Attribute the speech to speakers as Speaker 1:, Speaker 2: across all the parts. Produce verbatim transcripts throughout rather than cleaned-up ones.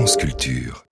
Speaker 1: France Culture.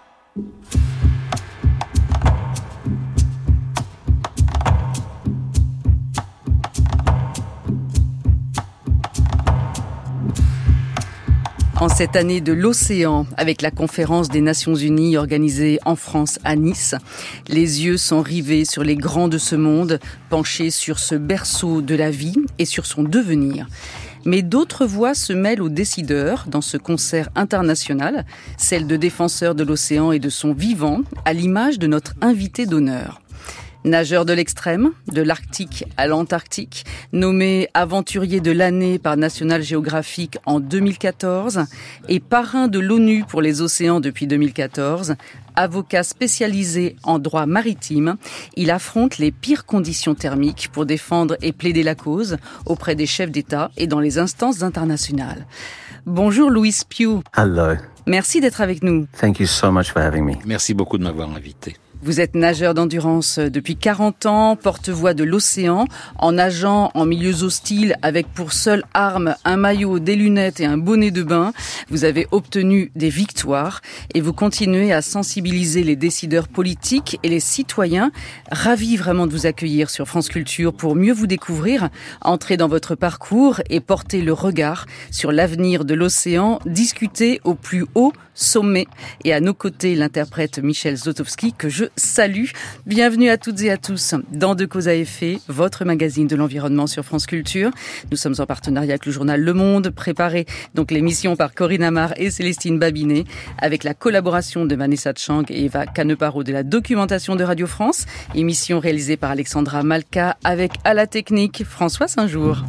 Speaker 2: En cette année de l'océan, avec la conférence des Nations Unies organisée en France à Nice, les yeux sont rivés sur les grands de ce monde, penchés sur ce berceau de la vie et sur son devenir. Mais d'autres voix se mêlent aux décideurs dans ce concert international, celle de défenseurs de l'océan et de son vivant, à l'image de notre invité d'honneur. Nageur de l'extrême, de l'Arctique à l'Antarctique, nommé aventurier de l'année par National Geographic en deux mille quatorze et parrain de l'ONU pour les océans depuis deux mille quatorze, avocat spécialisé en droit maritime, il affronte les pires conditions thermiques pour défendre et plaider la cause auprès des chefs d'État et dans les instances internationales. Bonjour Louis Pugh.
Speaker 3: Hello.
Speaker 2: Merci d'être avec nous.
Speaker 3: Thank you so much for having me.
Speaker 4: Merci beaucoup de m'avoir invité.
Speaker 2: Vous êtes nageur d'endurance depuis quarante ans, porte-voix de l'océan, en nageant en milieux hostiles avec pour seule arme un maillot, des lunettes et un bonnet de bain. Vous avez obtenu des victoires et vous continuez à sensibiliser les décideurs politiques et les citoyens. Ravi vraiment de vous accueillir sur France Culture pour mieux vous découvrir, entrer dans votre parcours et porter le regard sur l'avenir de l'océan, discuter au plus haut sommet. Et à nos côtés, l'interprète Michel Zlotowski, que je salue. Bienvenue à toutes et à tous dans De Cause à Effet, votre magazine de l'environnement sur France Culture. Nous sommes en partenariat avec le journal Le Monde, préparé donc l'émission par Corinne Amar et Célestine Babinet, avec la collaboration de Vanessa Chang et Eva Caneparo de la documentation de Radio France, émission réalisée par Alexandra Malka, avec à la technique François Saint-Jour.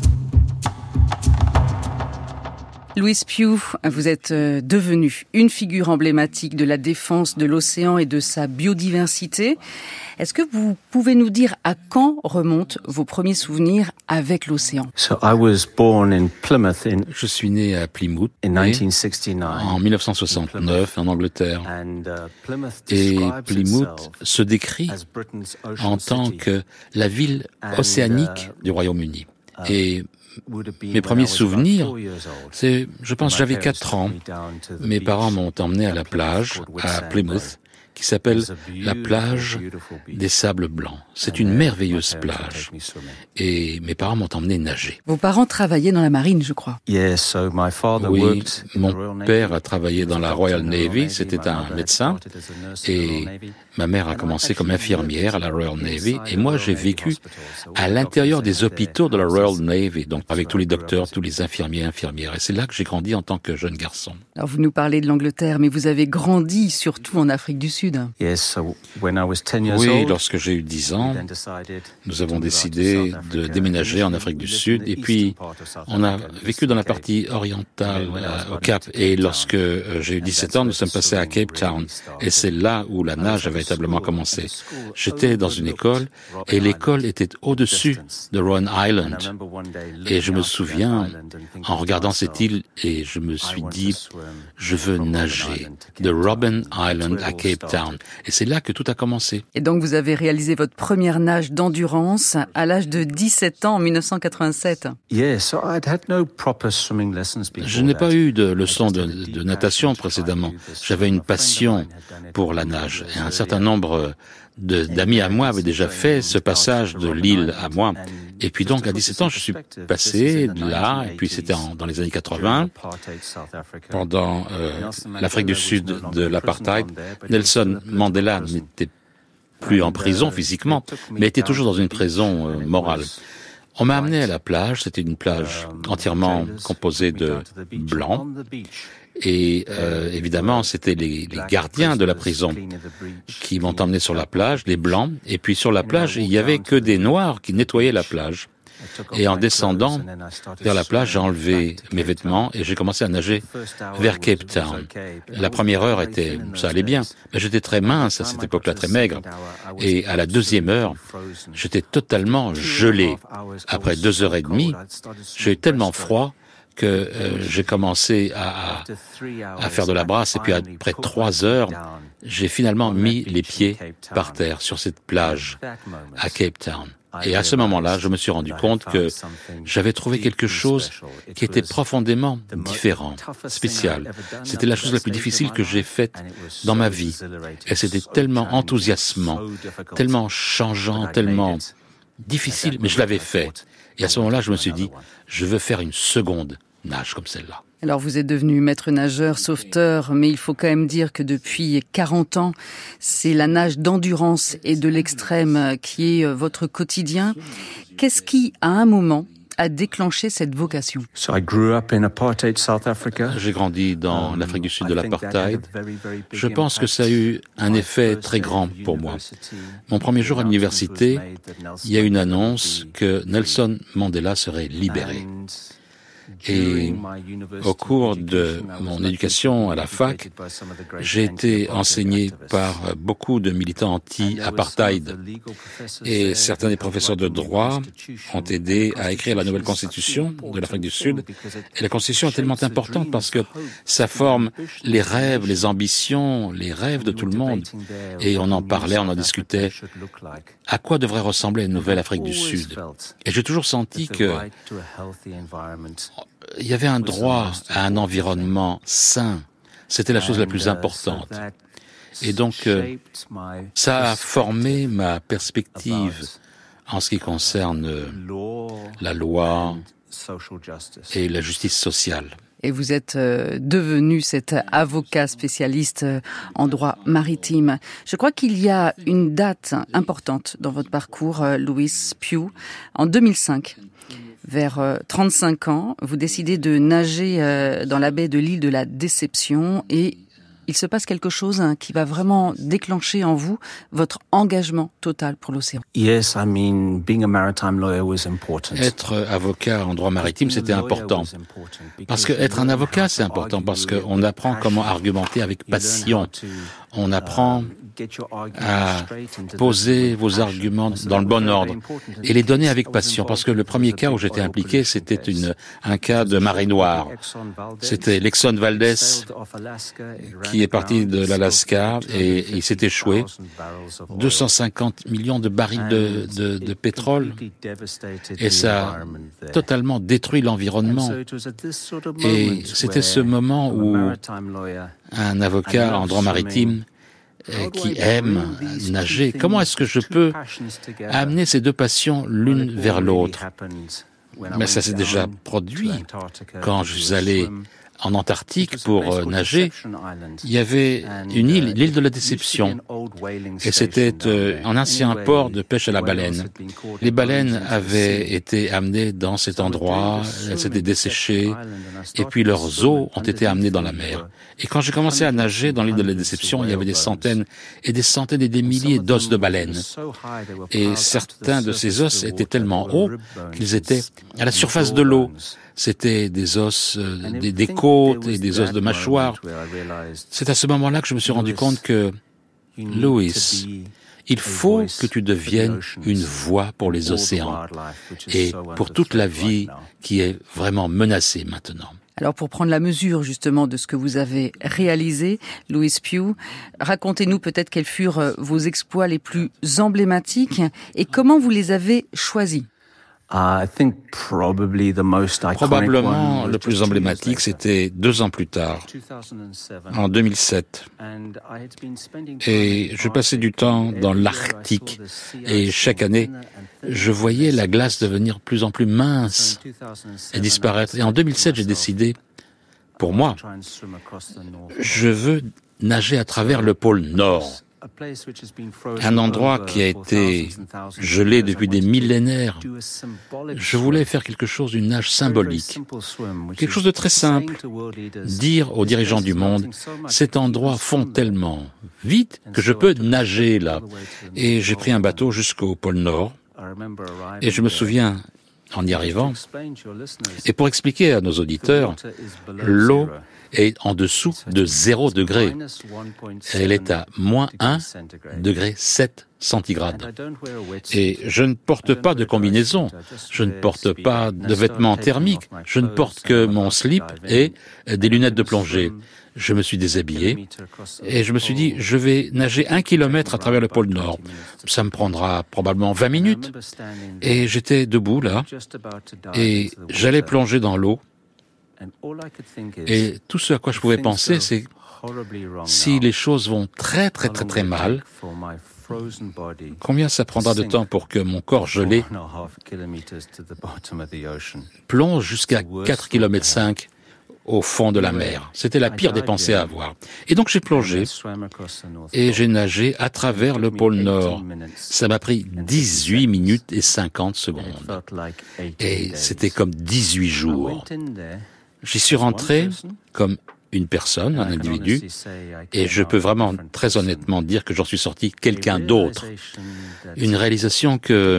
Speaker 2: Louis Pugh, vous êtes devenu une figure emblématique de la défense de l'océan et de sa biodiversité. Est-ce que vous pouvez nous dire à quand remontent vos premiers souvenirs avec l'océan?
Speaker 3: So I was born in Plymouth in
Speaker 4: Je suis né à Plymouth
Speaker 3: in nineteen sixty-nine.
Speaker 4: en dix-neuf cent soixante-neuf en Angleterre.
Speaker 3: And, uh, Plymouth
Speaker 4: Et
Speaker 3: describes
Speaker 4: Plymouth
Speaker 3: itself
Speaker 4: se décrit
Speaker 3: as Britain's ocean
Speaker 4: en tant
Speaker 3: city.
Speaker 4: que la ville
Speaker 3: And,
Speaker 4: océanique
Speaker 3: uh,
Speaker 4: du Royaume-Uni. Et
Speaker 3: Would have been
Speaker 4: mes
Speaker 3: when
Speaker 4: premiers
Speaker 3: I was about
Speaker 4: souvenirs,
Speaker 3: four years old.
Speaker 4: c'est, je pense,
Speaker 3: My
Speaker 4: j'avais
Speaker 3: parents
Speaker 4: quatre ans.
Speaker 3: took me down to the
Speaker 4: Mes
Speaker 3: beach
Speaker 4: parents m'ont emmené à
Speaker 3: at
Speaker 4: la
Speaker 3: Plymouth
Speaker 4: plage,
Speaker 3: called
Speaker 4: à
Speaker 3: Whitsand
Speaker 4: Plymouth,
Speaker 3: Bay.
Speaker 4: qui s'appelle
Speaker 3: It's a
Speaker 4: la
Speaker 3: beautiful,
Speaker 4: plage
Speaker 3: beautiful beach.
Speaker 4: des Sables Blancs. C'est
Speaker 3: And
Speaker 4: une
Speaker 3: there,
Speaker 4: merveilleuse
Speaker 3: my parents would
Speaker 4: plage.
Speaker 3: take me swimming.
Speaker 4: Et mes parents m'ont emmené nager.
Speaker 2: Vos parents travaillaient dans la marine, je crois.
Speaker 3: Yes, so my father
Speaker 4: Oui,
Speaker 3: worked in the Royal
Speaker 4: mon
Speaker 3: Navy.
Speaker 4: père a travaillé dans
Speaker 3: He was
Speaker 4: la
Speaker 3: a doctor
Speaker 4: Royal
Speaker 3: in the Royal
Speaker 4: Navy,
Speaker 3: Navy.
Speaker 4: c'était
Speaker 3: My
Speaker 4: un
Speaker 3: mother
Speaker 4: médecin.
Speaker 3: started as a nurse in the Royal
Speaker 4: Et
Speaker 3: Navy.
Speaker 4: ma mère a
Speaker 3: And I
Speaker 4: commencé comme
Speaker 3: actually
Speaker 4: infirmière à la
Speaker 3: lived
Speaker 4: Royal Navy.
Speaker 3: inside
Speaker 4: Et
Speaker 3: the
Speaker 4: moi,
Speaker 3: Royal
Speaker 4: j'ai
Speaker 3: Navy
Speaker 4: vécu
Speaker 3: Hospital. So
Speaker 4: à
Speaker 3: all the
Speaker 4: l'intérieur
Speaker 3: doctors
Speaker 4: des
Speaker 3: had their
Speaker 4: hôpitaux de la Royal
Speaker 3: houses.
Speaker 4: Navy, donc avec
Speaker 3: So
Speaker 4: tous les
Speaker 3: I grew up
Speaker 4: docteurs,
Speaker 3: with
Speaker 4: tous les infirmiers et infirmières. Et c'est là que j'ai grandi en tant que jeune garçon.
Speaker 2: Alors vous nous parlez de l'Angleterre, mais vous avez grandi surtout en Afrique du Sud.
Speaker 3: Yes, so when I was ten years
Speaker 4: Oui,
Speaker 3: old,
Speaker 4: lorsque j'ai eu dix ans,
Speaker 3: we then decided
Speaker 4: nous avons
Speaker 3: to move out to
Speaker 4: décidé
Speaker 3: South
Speaker 4: de
Speaker 3: Africa.
Speaker 4: déménager en
Speaker 3: Initially,
Speaker 4: Afrique du
Speaker 3: we lived
Speaker 4: Sud.
Speaker 3: in the
Speaker 4: Et puis,
Speaker 3: eastern part of South
Speaker 4: on a
Speaker 3: Africa, the
Speaker 4: vécu dans la
Speaker 3: Eastern
Speaker 4: partie
Speaker 3: Cape.
Speaker 4: orientale,
Speaker 3: And when I was
Speaker 4: euh, au
Speaker 3: about
Speaker 4: Cap.
Speaker 3: to Cape
Speaker 4: Et
Speaker 3: Town.
Speaker 4: lorsque euh, j'ai eu
Speaker 3: And
Speaker 4: dix-sept
Speaker 3: that's
Speaker 4: ans,
Speaker 3: where
Speaker 4: nous
Speaker 3: the
Speaker 4: sommes passés à
Speaker 3: swimming
Speaker 4: Cape Town.
Speaker 3: really started.
Speaker 4: Et c'est là où la
Speaker 3: I was
Speaker 4: nage
Speaker 3: at
Speaker 4: a
Speaker 3: a
Speaker 4: véritablement
Speaker 3: school,
Speaker 4: commencé.
Speaker 3: and the school
Speaker 4: J'étais dans une école
Speaker 3: overlooked
Speaker 4: et
Speaker 3: Robben
Speaker 4: l'école
Speaker 3: Island
Speaker 4: était au-dessus
Speaker 3: distance.
Speaker 4: de Robben
Speaker 3: And I
Speaker 4: Island.
Speaker 3: remember one day
Speaker 4: Et je
Speaker 3: looking
Speaker 4: me
Speaker 3: out to that
Speaker 4: souviens,
Speaker 3: island and thinking
Speaker 4: en
Speaker 3: to
Speaker 4: regardant
Speaker 3: myself,
Speaker 4: cette île, et je me
Speaker 3: I
Speaker 4: suis
Speaker 3: want to
Speaker 4: dit,
Speaker 3: swim
Speaker 4: je veux
Speaker 3: from Robben
Speaker 4: nager
Speaker 3: Island to Cape
Speaker 4: de
Speaker 3: Town.
Speaker 4: Robben
Speaker 3: That's
Speaker 4: Island
Speaker 3: where it
Speaker 4: à
Speaker 3: all
Speaker 4: Cape
Speaker 3: started.
Speaker 4: Town. Et c'est là que tout a commencé.
Speaker 2: Et donc vous avez réalisé votre première nage d'endurance à l'âge de dix-sept ans en dix-neuf cent quatre-vingt-sept.
Speaker 3: Yeah, so I'd had no proper swimming lessons before
Speaker 4: Je n'ai
Speaker 3: that.
Speaker 4: pas eu de leçon de, de natation précédemment. J'avais une passion pour la nage. Et un certain nombre de, d'amis à moi avaient déjà fait ce passage de l'île à moi. Et puis donc, à dix-sept ans, je suis passé de là, et puis c'était en, dans les années quatre-vingts, pendant euh, l'Afrique du Sud de l'apartheid. Nelson Mandela n'était plus en prison physiquement, mais était toujours dans une prison euh, morale. On m'a amené à la plage, c'était une plage entièrement composée de blancs, et euh, évidemment c'était les, les gardiens de la prison qui m'ont emmené sur la plage, les blancs, et puis sur la plage il y avait que des noirs qui nettoyaient la plage. Et en descendant vers la plage, j'ai enlevé mes vêtements et j'ai commencé à nager vers Cape Town. La première heure était, ça allait bien, mais j'étais très mince à cette époque-là, très maigre. Et à la deuxième heure, j'étais totalement gelé. Après deux heures et demie, j'ai eu tellement froid que euh, j'ai commencé à, à, à faire de la brasse, et puis après trois heures, j'ai finalement mis les pieds par terre sur cette plage à Cape Town. Et à ce moment-là, je me suis rendu compte que j'avais trouvé quelque chose qui était profondément différent, spécial. C'était la chose la plus difficile que j'ai faite dans ma vie. Et c'était tellement enthousiasmant, tellement changeant, tellement difficile, mais je l'avais fait. Et à ce moment-là, je me suis dit, je veux faire une seconde nage comme celle-là.
Speaker 2: Alors vous êtes devenu maître nageur, sauveteur, mais il faut quand même dire que depuis quarante ans, c'est la nage d'endurance et de l'extrême qui est votre quotidien. Qu'est-ce qui, à un moment, a déclenché cette vocation?
Speaker 4: J'ai grandi dans l'Afrique du Sud de l'apartheid. Je pense que ça a eu un effet très grand pour moi. Mon premier jour à l'université, il y a une annonce que Nelson Mandela serait libéré. Et au cours de mon éducation à la fac, j'ai été enseigné par beaucoup de militants anti-apartheid. Et certains des professeurs de droit ont aidé à écrire la nouvelle constitution de l'Afrique du Sud. Et la constitution est tellement importante parce que ça forme les rêves, les ambitions, les rêves de tout le monde. Et on en parlait, on en discutait. À quoi devrait ressembler une nouvelle Afrique du Sud? Et j'ai toujours senti que il y avait un droit à un environnement sain. C'était la chose la plus importante. Et donc, euh, ça a formé ma perspective en ce qui concerne la loi et la justice sociale.
Speaker 2: Et vous êtes euh, devenu cet avocat spécialiste en droit maritime. Je crois qu'il y a une date importante dans votre parcours, euh, Louis Pugh, en deux mille cinq. Vers euh, trente-cinq ans, vous décidez de nager euh, dans la baie de l'île de la Déception et il se passe quelque chose hein, qui va vraiment déclencher en vous votre engagement total pour l'océan.
Speaker 3: Yes, I mean, being a maritime lawyer was important.
Speaker 4: Être avocat en droit maritime, c'était important. Parce que être un avocat, c'est important parce qu'on apprend comment argumenter avec passion. On apprend à poser vos arguments dans le bon ordre et les donner avec passion. Parce que le premier cas où j'étais impliqué, c'était une, un cas de marée noire. C'était l'Exxon Valdez qui est parti de l'Alaska et il s'est échoué. deux cent cinquante millions de barils de, de, de pétrole et ça a totalement détruit l'environnement. Et c'était ce moment où un avocat en droit maritime qui aime nager, comment est-ce que je peux amener ces deux passions l'une vers l'autre? Mais ça s'est déjà produit quand je suis allé en Antarctique pour euh, nager. Il y avait une île, l'île de la Déception, et c'était euh, un ancien port de pêche à la baleine. Les baleines avaient été amenées dans cet endroit, elles s'étaient desséchées, et puis leurs os ont été amenés dans la mer. Et quand j'ai commencé à nager dans l'île de la Déception, il y avait des centaines et des centaines et des milliers d'os de baleines. Et certains de ces os étaient tellement hauts qu'ils étaient à la surface de l'eau. C'était des os, euh, des, des côtes et des os de mâchoire. C'est à ce moment-là que je me suis rendu compte que, Louis, il faut que tu deviennes une voix pour les océans et pour toute la vie qui est vraiment menacée maintenant.
Speaker 2: Alors pour prendre la mesure justement de ce que vous avez réalisé, Louis Pugh, racontez-nous peut-être quels furent vos exploits les plus emblématiques et comment vous les avez choisis.
Speaker 4: Probablement le plus emblématique, c'était deux ans plus tard, en deux mille sept. Et je passais du temps dans l'Arctique et chaque année, je voyais la glace devenir de plus en plus mince et disparaître. Et en deux mille sept, j'ai décidé, pour moi, je veux nager à travers le pôle Nord. Un endroit qui a été gelé depuis des millénaires. Je voulais faire quelque chose d'une nage symbolique, quelque chose de très simple. Dire aux dirigeants du monde, cet endroit fond tellement vite que je peux nager là. Et j'ai pris un bateau jusqu'au pôle Nord. Et je me souviens, en y arrivant, et pour expliquer à nos auditeurs, l'eau est en dessous de zéro degré. Elle est à moins un degré sept centigrades. Et je ne porte pas de combinaison, je ne porte pas de vêtements thermiques, je ne porte que mon slip et des lunettes de plongée. Je me suis déshabillé et je me suis dit, je vais nager un kilomètre à travers le pôle Nord. Ça me prendra probablement vingt minutes. Et j'étais debout là et j'allais plonger dans l'eau. Et tout ce à quoi je pouvais penser, c'est si les choses vont très très très très mal, combien ça prendra de temps pour que mon corps gelé plonge jusqu'à quatre kilomètres cinq au fond de la mer. C'était la pire des pensées à avoir. Et donc j'ai plongé et j'ai nagé à travers le pôle Nord. Ça m'a pris dix-huit minutes et cinquante secondes. Et c'était comme dix-huit jours. J'y suis rentré comme une personne, un individu, et je peux vraiment très honnêtement dire que j'en suis sorti quelqu'un d'autre. Une réalisation que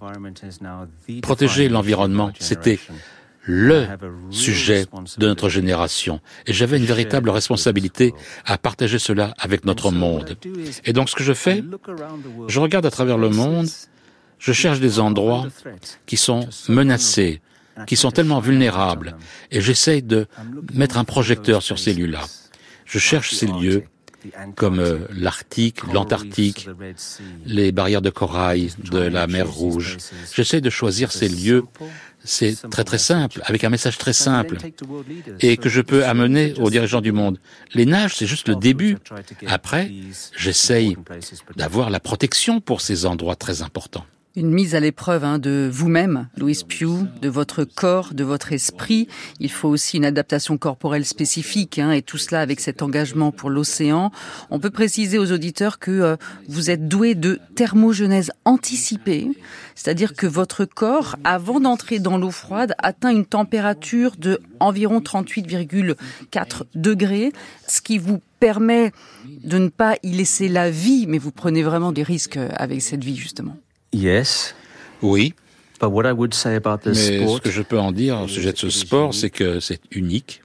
Speaker 4: protéger l'environnement, c'était le sujet de notre génération. Et j'avais une véritable responsabilité à partager cela avec notre monde. Et donc ce que je fais, je regarde à travers le monde, je cherche des endroits qui sont menacés, qui sont tellement vulnérables, et j'essaye de mettre un projecteur sur ces lieux-là. Je cherche ces lieux comme euh, l'Arctique, l'Antarctique, les barrières de corail de la mer Rouge. J'essaie de choisir ces lieux, c'est très très simple, avec un message très simple, et que je peux amener aux dirigeants du monde. Les nages, c'est juste le début. Après, j'essaye d'avoir la protection pour ces endroits très importants.
Speaker 2: Une mise à l'épreuve hein, de vous-même, Louis Pugh, de votre corps, de votre esprit. Il faut aussi une adaptation corporelle spécifique, hein, et tout cela avec cet engagement pour l'océan. On peut préciser aux auditeurs que euh, vous êtes doué de thermogenèse anticipée, c'est-à-dire que votre corps, avant d'entrer dans l'eau froide, atteint une température de environ trente-huit virgule quatre degrés, ce qui vous permet de ne pas y laisser la vie, mais vous prenez vraiment des risques avec cette vie, justement.
Speaker 3: Yes.
Speaker 4: Oui.
Speaker 3: But what I would say about this
Speaker 4: Mais
Speaker 3: sport,
Speaker 4: ce que je peux en dire au sujet de ce sport, c'est que c'est unique,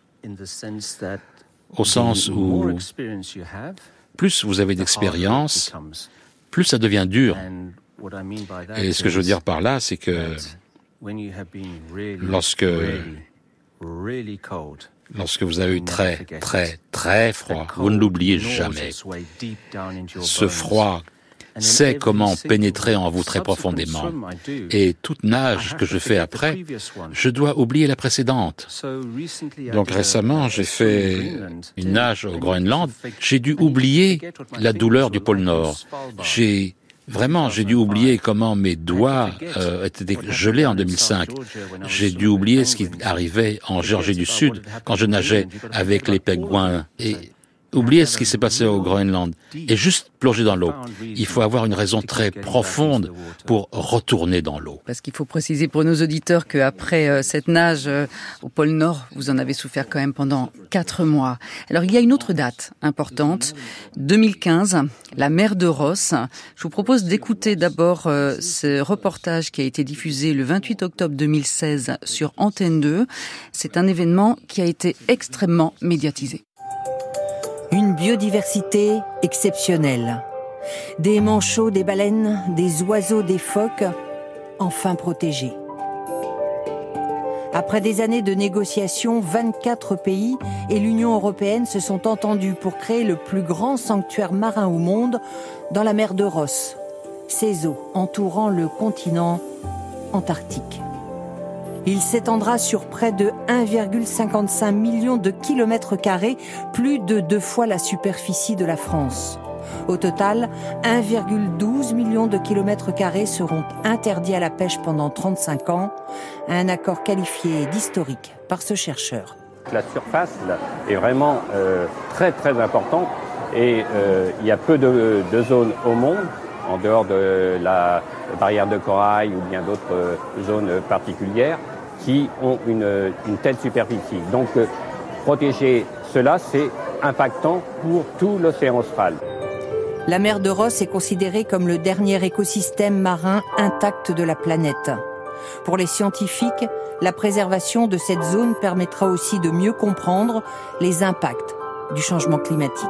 Speaker 4: au sens où plus vous avez d'expérience, plus ça devient dur. Et ce que je veux dire par là, c'est que lorsque, lorsque vous avez eu très, très, très froid, vous ne l'oubliez jamais. Ce froid sait comment pénétrer en vous très profondément. Et toute nage que je fais après, je dois oublier la précédente. Donc récemment, j'ai fait une nage au Groenland. J'ai dû oublier la douleur du pôle Nord. J'ai Vraiment, j'ai dû oublier comment mes doigts euh, étaient gelés en deux mille cinq. J'ai dû oublier ce qui arrivait en Géorgie du Sud quand je nageais avec les pingouins. Et oubliez ce qui s'est passé au Groenland et juste plonger dans l'eau. Il faut avoir une raison très profonde pour retourner dans l'eau.
Speaker 2: Parce qu'il faut préciser pour nos auditeurs qu'après euh, cette nage euh, au pôle Nord, vous en avez souffert quand même pendant quatre mois. Alors il y a une autre date importante, deux mille quinze, la mer de Ross. Je vous propose d'écouter d'abord euh, ce reportage qui a été diffusé le vingt-huit octobre deux mille seize sur Antenne deux. C'est un événement qui a été extrêmement médiatisé.
Speaker 1: Une biodiversité exceptionnelle. Des manchots, des baleines, des oiseaux, des phoques, enfin protégés. Après des années de négociations, vingt-quatre pays et l'Union européenne se sont entendus pour créer le plus grand sanctuaire marin au monde dans la mer de Ross. Ces eaux entourant le continent antarctique. Il s'étendra sur près de un virgule cinquante-cinq million de kilomètres carrés, plus de deux fois la superficie de la France. Au total, un virgule douze million de kilomètres carrés seront interdits à la pêche pendant trente-cinq ans, un accord qualifié d'historique par ce chercheur.
Speaker 5: La surface là, est vraiment euh, très très importante et euh, il y a peu de, de zones au monde, en dehors de la barrière de corail ou bien d'autres euh, zones particulières, qui ont une, une telle superficie. Donc, euh, protéger cela, c'est impactant pour tout l'océan austral.
Speaker 1: La mer de Ross est considérée comme le dernier écosystème marin intact de la planète. Pour les scientifiques, la préservation de cette zone permettra aussi de mieux comprendre les impacts du changement climatique.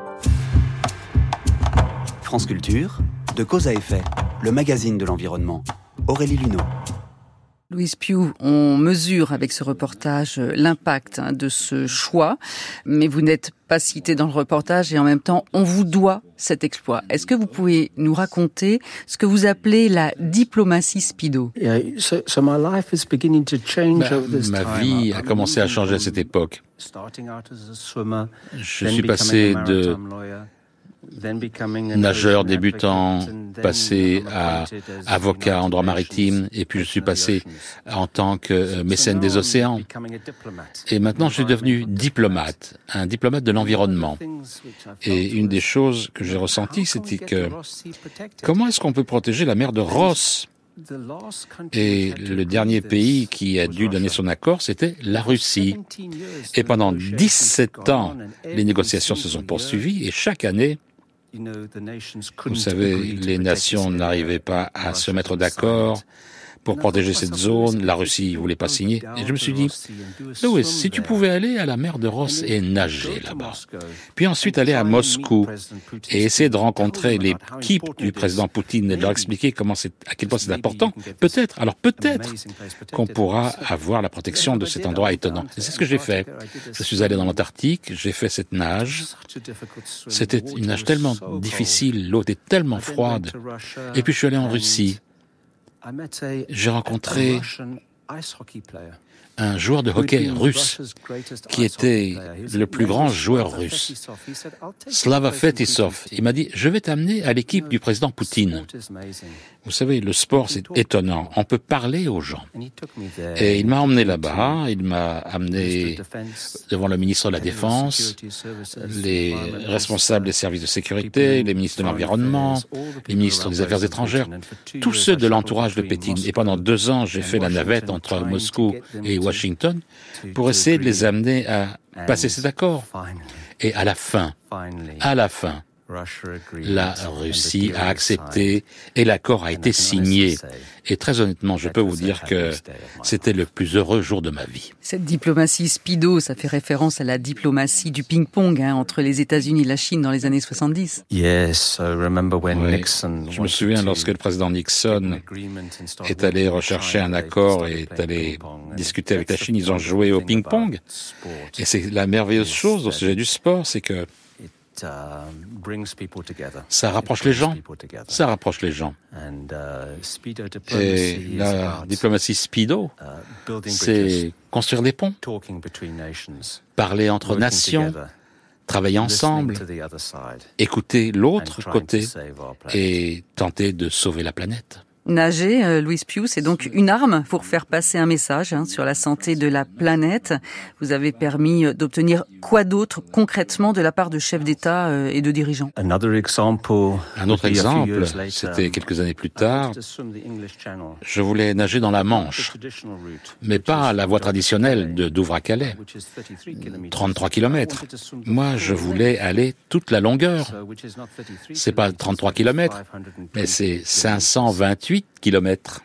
Speaker 6: France Culture, de Cause à Effet, le magazine de l'environnement. Aurélie Luneau.
Speaker 2: Louise Pugh, on mesure avec ce reportage l'impact de ce choix, mais vous n'êtes pas cité dans le reportage et en même temps, on vous doit cet exploit. Est-ce que vous pouvez nous raconter ce que vous appelez la diplomatie Speedo ?
Speaker 3: Yeah, so, so my life is beginning to change
Speaker 4: Ma,
Speaker 3: over this
Speaker 4: ma
Speaker 3: time.
Speaker 4: vie
Speaker 3: I-
Speaker 4: a
Speaker 3: I'm
Speaker 4: commencé à changer à cette époque.
Speaker 3: starting out as a swimmer,
Speaker 4: Je
Speaker 3: then
Speaker 4: suis
Speaker 3: becoming
Speaker 4: passé
Speaker 3: a
Speaker 4: de
Speaker 3: maritime lawyer, then becoming an
Speaker 4: nageur
Speaker 3: ocean
Speaker 4: débutant,
Speaker 3: advocate, and then
Speaker 4: passé
Speaker 3: I'm
Speaker 4: à
Speaker 3: appointed as
Speaker 4: avocat en
Speaker 3: United
Speaker 4: droit
Speaker 3: Nations
Speaker 4: maritime, et puis je suis
Speaker 3: Commissioner of the
Speaker 4: passé
Speaker 3: Oceans.
Speaker 4: en tant que euh,
Speaker 3: So
Speaker 4: mécène
Speaker 3: now
Speaker 4: des
Speaker 3: I'm
Speaker 4: océans.
Speaker 3: becoming a diplomat,
Speaker 4: Et maintenant, je suis devenu
Speaker 3: environmental
Speaker 4: diplomate, un diplomate de l'environnement.
Speaker 3: diplomat. One of the things which I felt
Speaker 4: Et une des
Speaker 3: was,
Speaker 4: choses que j'ai
Speaker 3: how
Speaker 4: ressenties,
Speaker 3: can we
Speaker 4: c'était
Speaker 3: get
Speaker 4: que
Speaker 3: the Ross Sea protected?
Speaker 4: comment est-ce qu'on peut protéger la mer de Ross ?
Speaker 3: The last country
Speaker 4: Et
Speaker 3: which had to
Speaker 4: le
Speaker 3: agree
Speaker 4: dernier
Speaker 3: this
Speaker 4: pays qui a
Speaker 3: was
Speaker 4: dû donner
Speaker 3: Russia.
Speaker 4: son accord, c'était la Russie. Et pendant dix-sept ans, les négociations se sont poursuivies et chaque année, vous savez, les nations n'arrivaient pas à se mettre d'accord pour protéger cette zone. La Russie ne voulait pas signer. Et je me suis dit, Louis, si tu pouvais aller à la mer de Ross et nager là-bas, puis ensuite aller à Moscou et essayer de rencontrer l'équipe du président Poutine et de leur expliquer comment c'est, à quel point c'est important, peut-être, alors peut-être qu'on pourra avoir la protection de cet endroit étonnant. Et c'est ce que j'ai fait. Je suis allé dans l'Antarctique, j'ai fait cette nage. C'était une nage tellement difficile, l'eau était tellement froide. Et puis je suis allé en Russie. J'ai rencontré un joueur de hockey russe qui était le plus grand joueur russe, Slava Fetisov. Il m'a dit, je vais t'amener à l'équipe du président Poutine. Vous savez, le sport, c'est étonnant. On peut parler aux gens. Et il m'a emmené là-bas, il m'a amené devant le ministre de la Défense, les responsables des services de sécurité, les ministres de l'Environnement, les ministres des Affaires étrangères, tous ceux de l'entourage de Pékin. Et pendant deux ans, j'ai fait la navette entre Moscou et Washington pour essayer de les amener à passer cet accord. Et à la fin, à la fin, la Russie a accepté et l'accord a été signé. Et très honnêtement, je peux vous dire que c'était le plus heureux jour de ma vie.
Speaker 2: Cette diplomatie Speedo, ça fait référence à la diplomatie du ping-pong hein, entre les États-Unis et la Chine dans les années soixante-dix.
Speaker 3: Yes, I remember when
Speaker 4: Oui.
Speaker 3: Nixon
Speaker 4: Je me souviens lorsque le président Nixon est allé rechercher un accord et est allé discuter avec la Chine, ils ont joué au ping-pong. Et c'est la merveilleuse chose au sujet du sport, c'est que ça rapproche les gens. Ça rapproche les gens. Et la diplomatie Speedo, c'est construire des ponts, parler entre nations, travailler ensemble, écouter l'autre côté et tenter de sauver la planète.
Speaker 2: Nager, euh, Louise Pugh, c'est donc une arme pour faire passer un message hein, sur la santé de la planète. Vous avez permis d'obtenir quoi d'autre concrètement de la part de chefs d'État euh, et de dirigeants ?
Speaker 4: Un autre exemple, c'était quelques années plus tard, je voulais nager dans la Manche, mais pas la voie traditionnelle de Douvres à Calais, trente-trois kilomètres. Moi, je voulais aller toute la longueur. C'est pas trente-trois kilomètres, mais c'est cinq cent vingt-huit kilomètres.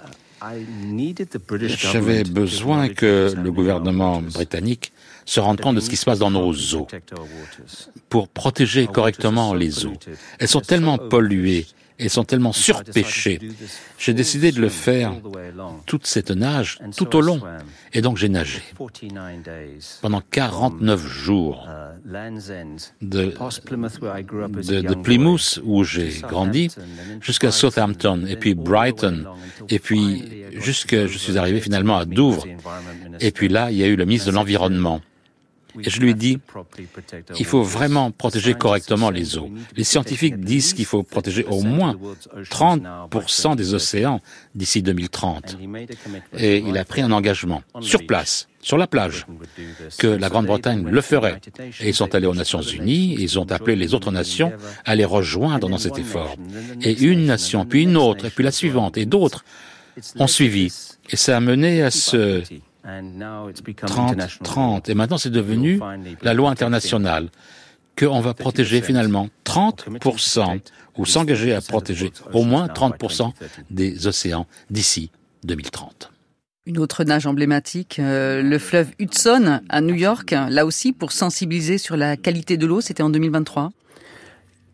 Speaker 4: J'avais besoin que le gouvernement britannique se rende compte de ce qui se passe dans nos eaux pour protéger correctement les eaux. Elles sont tellement polluées, elles sont tellement surpêchées. J'ai décidé de le faire toute cette nage, tout au long. Et donc j'ai nagé pendant quarante-neuf jours de, de, de Plymouth, où j'ai grandi, jusqu'à Southampton, et puis Brighton, et puis jusque je suis arrivé finalement à Douvres. Et puis là, il y a eu le ministre de l'Environnement. Et je lui ai dit, il faut vraiment protéger correctement les eaux. Les scientifiques disent qu'il faut protéger au moins trente pour cent des océans d'ici deux mille trente. Et il a pris un engagement, sur place, sur la plage, que la Grande-Bretagne le ferait. Et ils sont allés aux Nations Unies, et ils ont appelé les autres nations à les rejoindre dans cet effort. Et une nation, puis une autre, et puis la suivante, et d'autres ont suivi. Et ça a mené à ce trente trente. Et maintenant, c'est devenu la loi internationale qu'on va protéger finalement trente pour cent ou s'engager à protéger au moins trente pour cent des océans d'ici deux mille trente.
Speaker 2: Une autre nage emblématique, euh, le fleuve Hudson à New York, là aussi pour sensibiliser sur la qualité de l'eau, c'était en deux mille vingt-trois.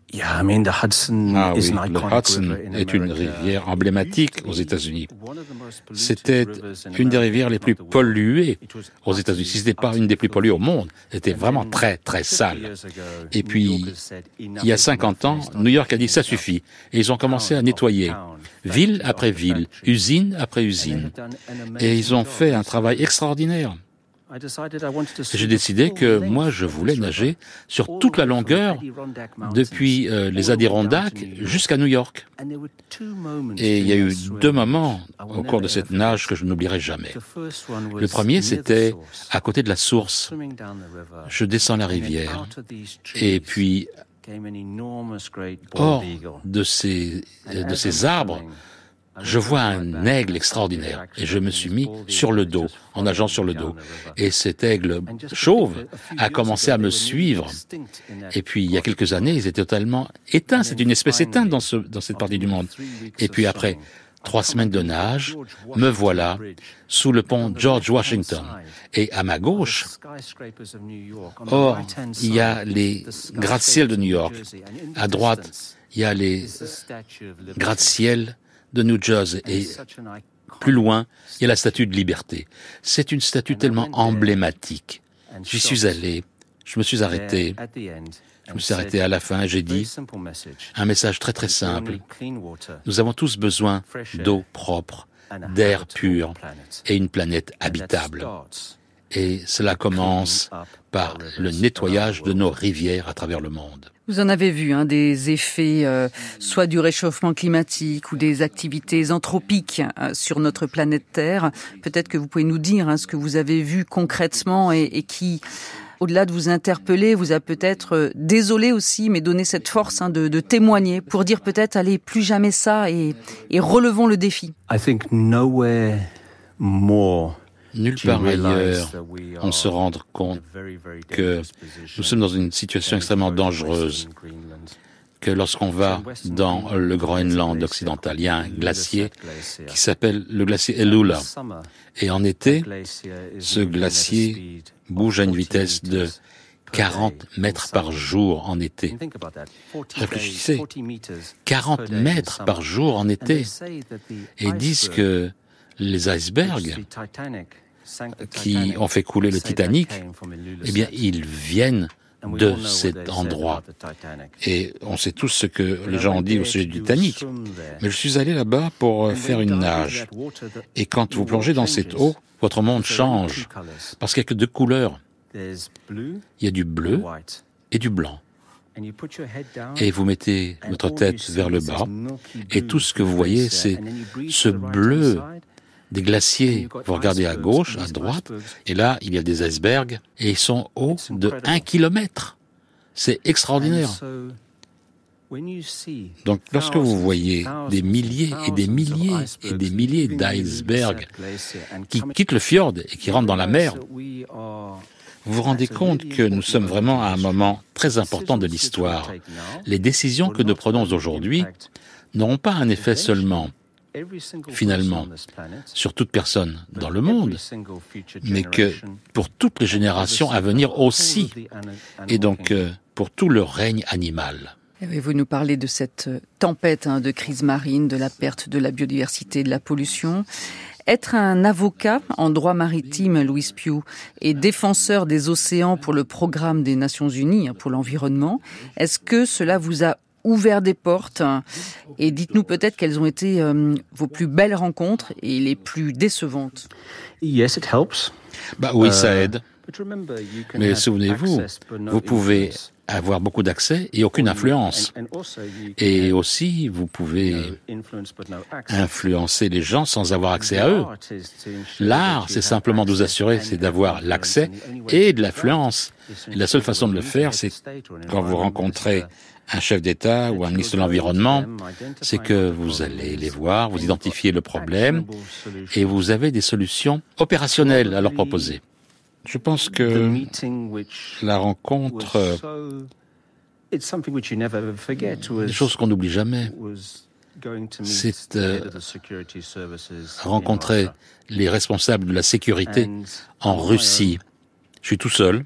Speaker 3: Yeah, I mean, the Hudson
Speaker 4: Ah
Speaker 3: is
Speaker 4: oui,
Speaker 3: an
Speaker 4: le
Speaker 3: iconic
Speaker 4: Hudson
Speaker 3: river in
Speaker 4: est une
Speaker 3: America.
Speaker 4: rivière emblématique aux États-Unis. C'était une des rivières les plus polluées aux États-Unis. Si ce n'était pas une des plus polluées au monde, c'était vraiment très, très sale. Et puis, il y a cinquante ans, New York a dit ça suffit. Et ils ont commencé à nettoyer, ville après ville, usine après usine. Et ils ont fait un travail extraordinaire. J'ai décidé que moi, je voulais nager sur toute la longueur, depuis euh, les Adirondacks jusqu'à New York. Et il y a eu deux moments au cours de cette nage que je n'oublierai jamais. Le premier, c'était à côté de la source. Je descends la rivière, et puis, hors de ces, de ces arbres, je vois un aigle extraordinaire et je me suis mis sur le dos, en nageant sur le dos. Et cet aigle chauve a commencé à me suivre. Et puis, il y a quelques années, ils étaient totalement éteints. C'est une espèce éteinte dans, ce, dans cette partie du monde. Et puis après trois semaines de nage, me voilà sous le pont George Washington. Et à ma gauche, or, il y a les gratte-ciel de New York. À droite, il y a les gratte-ciel de New Jersey, et plus loin, il y a la Statue de Liberté. C'est une statue tellement emblématique. J'y suis allé, je me suis arrêté, je me suis arrêté à la fin et j'ai dit un message très très simple. Nous avons tous besoin d'eau propre, d'air pur et une planète habitable. Et cela commence par le nettoyage de nos rivières à travers le monde.
Speaker 2: Vous en avez vu hein, des effets euh, soit du réchauffement climatique ou des activités anthropiques euh, sur notre planète Terre. Peut-être que vous pouvez nous dire hein, ce que vous avez vu concrètement et, et qui, au-delà de vous interpeller, vous a peut-être euh, désolé aussi, mais donné cette force hein, de, de témoigner pour dire peut-être allez plus jamais ça et, et relevons le défi.
Speaker 3: I think nowhere more.
Speaker 4: Nulle part ailleurs, on se rend compte que nous sommes dans une situation extrêmement dangereuse, que lorsqu'on va dans le Groenland occidental, il y a un glacier qui s'appelle le glacier Elula. Et en été, ce glacier bouge à une vitesse de quarante mètres par jour en été. Réfléchissez, quarante mètres par jour en été. Et ils disent que les icebergs qui ont fait couler le Titanic, eh bien, ils viennent de cet endroit. Et on sait tous ce que les gens ont dit au sujet du Titanic. Mais je suis allé là-bas pour faire une nage. Et quand vous plongez dans cette eau, votre monde change. Parce qu'il n'y a que deux couleurs. Il y a du bleu et du blanc. Et vous mettez votre tête vers le bas, et tout ce que vous voyez, c'est ce bleu des glaciers. Vous regardez à gauche, à droite, et là, il y a des icebergs, et ils sont hauts de un kilomètre. C'est extraordinaire. Donc, lorsque vous voyez des milliers et des milliers et des milliers d'icebergs qui quittent le fjord et qui rentrent dans la mer, vous vous rendez compte que nous sommes vraiment à un moment très important de l'histoire. Les décisions que nous prenons aujourd'hui n'auront pas un effet seulement finalement, sur toute personne dans le monde, mais que pour toutes les générations à venir aussi, et donc euh, pour tout le règne animal.
Speaker 2: Et vous nous parlez de cette tempête hein, de crise marine, de la perte de la biodiversité, de la pollution. Être un avocat en droit maritime, Louis Pugh, et défenseur des océans pour le programme des Nations Unies pour l'environnement, est-ce que cela vous a ouvert des portes, et dites-nous peut-être quelles ont été euh, vos plus belles rencontres et les plus décevantes.
Speaker 3: Yes, it helps.
Speaker 4: Bah oui, ça aide. Mais souvenez-vous, vous pouvez avoir beaucoup d'accès et aucune influence. Et aussi, vous pouvez influencer les gens sans avoir accès à eux. L'art, c'est simplement de vous assurer, c'est d'avoir l'accès et de l'influence. Et la seule façon de le faire, c'est quand vous rencontrez un chef d'État ou un ministre de l'Environnement, c'est que vous allez les voir, vous identifiez le problème et vous avez des solutions opérationnelles à leur proposer. Je pense que la rencontre, des choses qu'on n'oublie jamais, c'est euh, rencontrer les responsables de la sécurité en Russie. Je suis tout seul.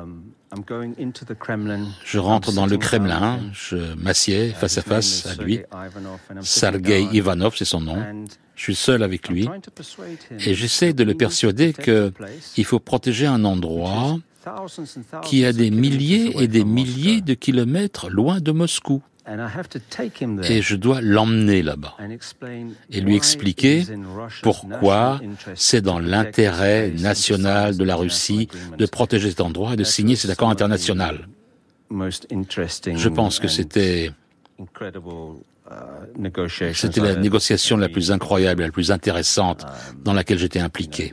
Speaker 4: Je rentre dans le Kremlin, je m'assieds face à face à lui. Sergei Ivanov, c'est son nom. Je suis seul avec lui et j'essaie de le persuader qu'il faut protéger un endroit qui a des milliers et des milliers de kilomètres loin de Moscou. Et je dois l'emmener là-bas et lui expliquer pourquoi c'est dans l'intérêt national de la Russie de protéger cet endroit et de signer cet accord international. Je pense que c'était C'était la négociation la plus incroyable, la plus intéressante dans laquelle j'étais impliqué.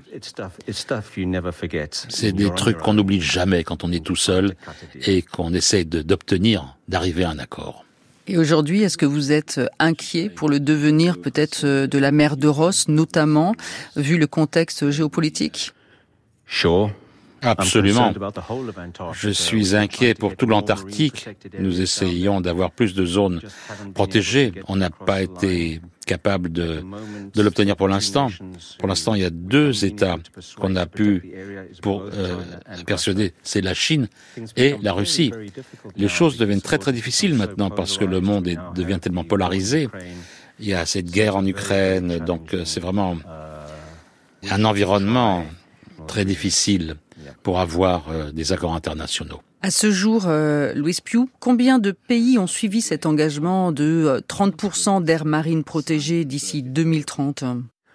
Speaker 4: C'est des trucs qu'on n'oublie jamais quand on est tout seul et qu'on essaie de, d'obtenir, d'arriver à un accord.
Speaker 2: Et aujourd'hui, est-ce que vous êtes inquiet pour le devenir peut-être de la mer de Ross, notamment, vu le contexte géopolitique ?
Speaker 4: Absolument. Je suis inquiet pour tout l'Antarctique. Nous essayons d'avoir plus de zones protégées. On n'a pas été capable de, de l'obtenir pour l'instant. Pour l'instant, il y a deux États qu'on a pu pour, euh, persuader. C'est la Chine et la Russie. Les choses deviennent très très difficiles maintenant parce que le monde est, devient tellement polarisé. Il y a cette guerre en Ukraine, donc c'est vraiment un environnement très difficile pour avoir euh, des accords internationaux.
Speaker 2: À ce jour, euh, Louis Pugh, combien de pays ont suivi cet engagement de euh, trente pour cent d'aires marines protégées d'ici deux mille trente ?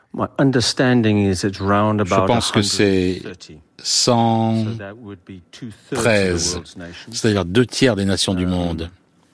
Speaker 4: Je pense que c'est cent treize, c'est-à-dire deux tiers des nations du monde.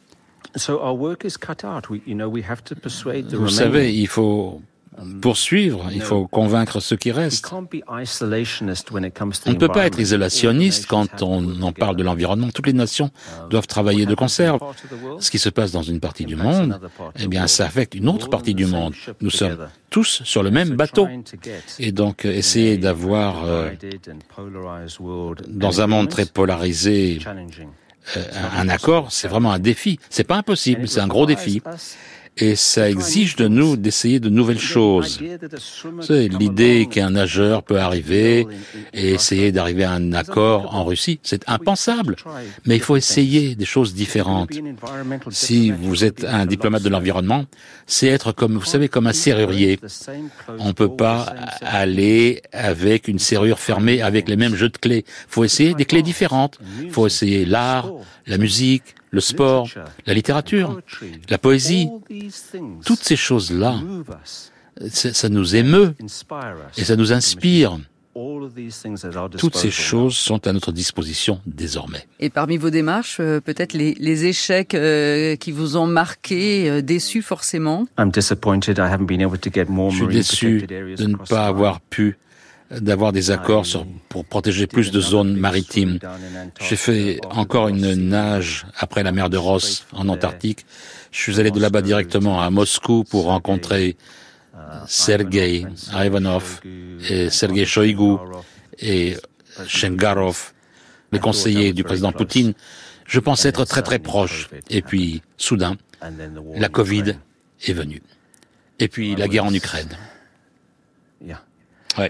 Speaker 4: Vous savez, il faut poursuivre, il faut convaincre ceux qui restent. On ne peut pas être isolationniste quand on en parle de l'environnement. Toutes les nations doivent travailler de concert. Ce qui se passe dans une partie du monde, eh bien, ça affecte une autre partie du monde. Nous sommes tous sur le même bateau. Et donc, essayer d'avoir, euh, dans un monde très polarisé, euh, un accord, c'est vraiment un défi. C'est pas impossible, c'est un gros défi. Et ça exige de nous d'essayer de nouvelles choses. C'est l'idée qu'un nageur peut arriver et essayer d'arriver à un accord en Russie. C'est impensable. Mais il faut essayer des choses différentes. Si vous êtes un diplomate de l'environnement, c'est être comme, vous savez, comme un serrurier. On ne peut pas aller avec une serrure fermée avec les mêmes jeux de clés. Il faut essayer des clés différentes. Il faut essayer l'art, la musique, le sport, la littérature, la poésie. Toutes ces choses-là, ça nous émeut et ça nous inspire. Toutes ces choses sont à notre disposition désormais.
Speaker 2: Et parmi vos démarches, euh, peut-être les, les échecs euh, qui vous ont marqué, euh, déçus forcément ?
Speaker 4: Je suis déçu de ne pas avoir pu d'avoir des accords sur, pour protéger plus de zones maritimes. J'ai fait encore une nage après la mer de Ross en Antarctique. Je suis allé de là-bas directement à Moscou pour rencontrer Sergei Ivanov et Sergei Shoigu et Shengarov, les conseillers du président Poutine. Je pensais être très très proche. Et puis, soudain, la Covid est venue. Et puis, la guerre en Ukraine. Ouais.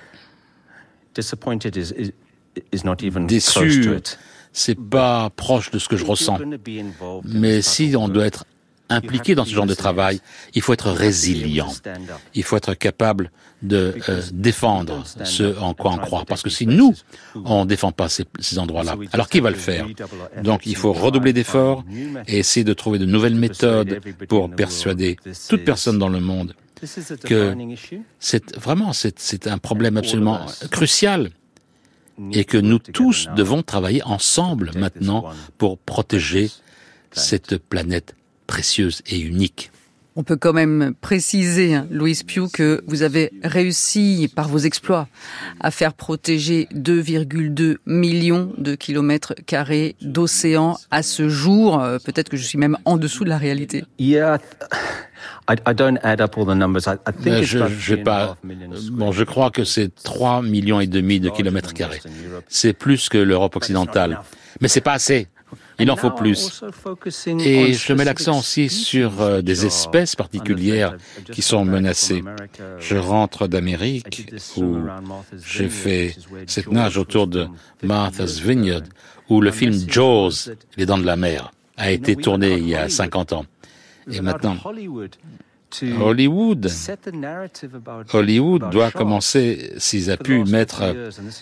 Speaker 4: Déçu, c'est pas proche de ce que je ressens. Mais si on doit être impliqué dans ce genre de travail, il faut être résilient. Il faut être capable de euh, défendre ce en quoi on croit. Parce que si nous, on ne défend pas ces, ces endroits-là, alors qui va le faire ? Donc il faut redoubler d'efforts et essayer de trouver de nouvelles méthodes pour persuader toute personne dans le monde que c'est vraiment c'est, c'est un problème absolument crucial et que nous tous devons travailler ensemble maintenant pour protéger cette planète précieuse et unique.
Speaker 2: On peut quand même préciser, Louis Pugh, que vous avez réussi par vos exploits à faire protéger deux virgule deux millions de kilomètres carrés d'océan à ce jour. Peut-être que je suis même en dessous de la réalité.
Speaker 3: Yeah. I, I don't add up all the numbers. I, I think it's
Speaker 4: je, je, pas, bon, je crois que c'est trois millions et demi de kilomètres carrés. C'est plus que l'Europe occidentale. Mais c'est pas assez. Il en faut plus. Et je mets l'accent aussi sur euh, des espèces particulières qui sont menacées. Je rentre d'Amérique où j'ai fait cette nage autour de Martha's Vineyard, où le film Jaws, Les Dents de la Mer, a été tourné il y a cinquante ans. Et maintenant, Hollywood, Hollywood doit commencer, s'ils a pu mettre...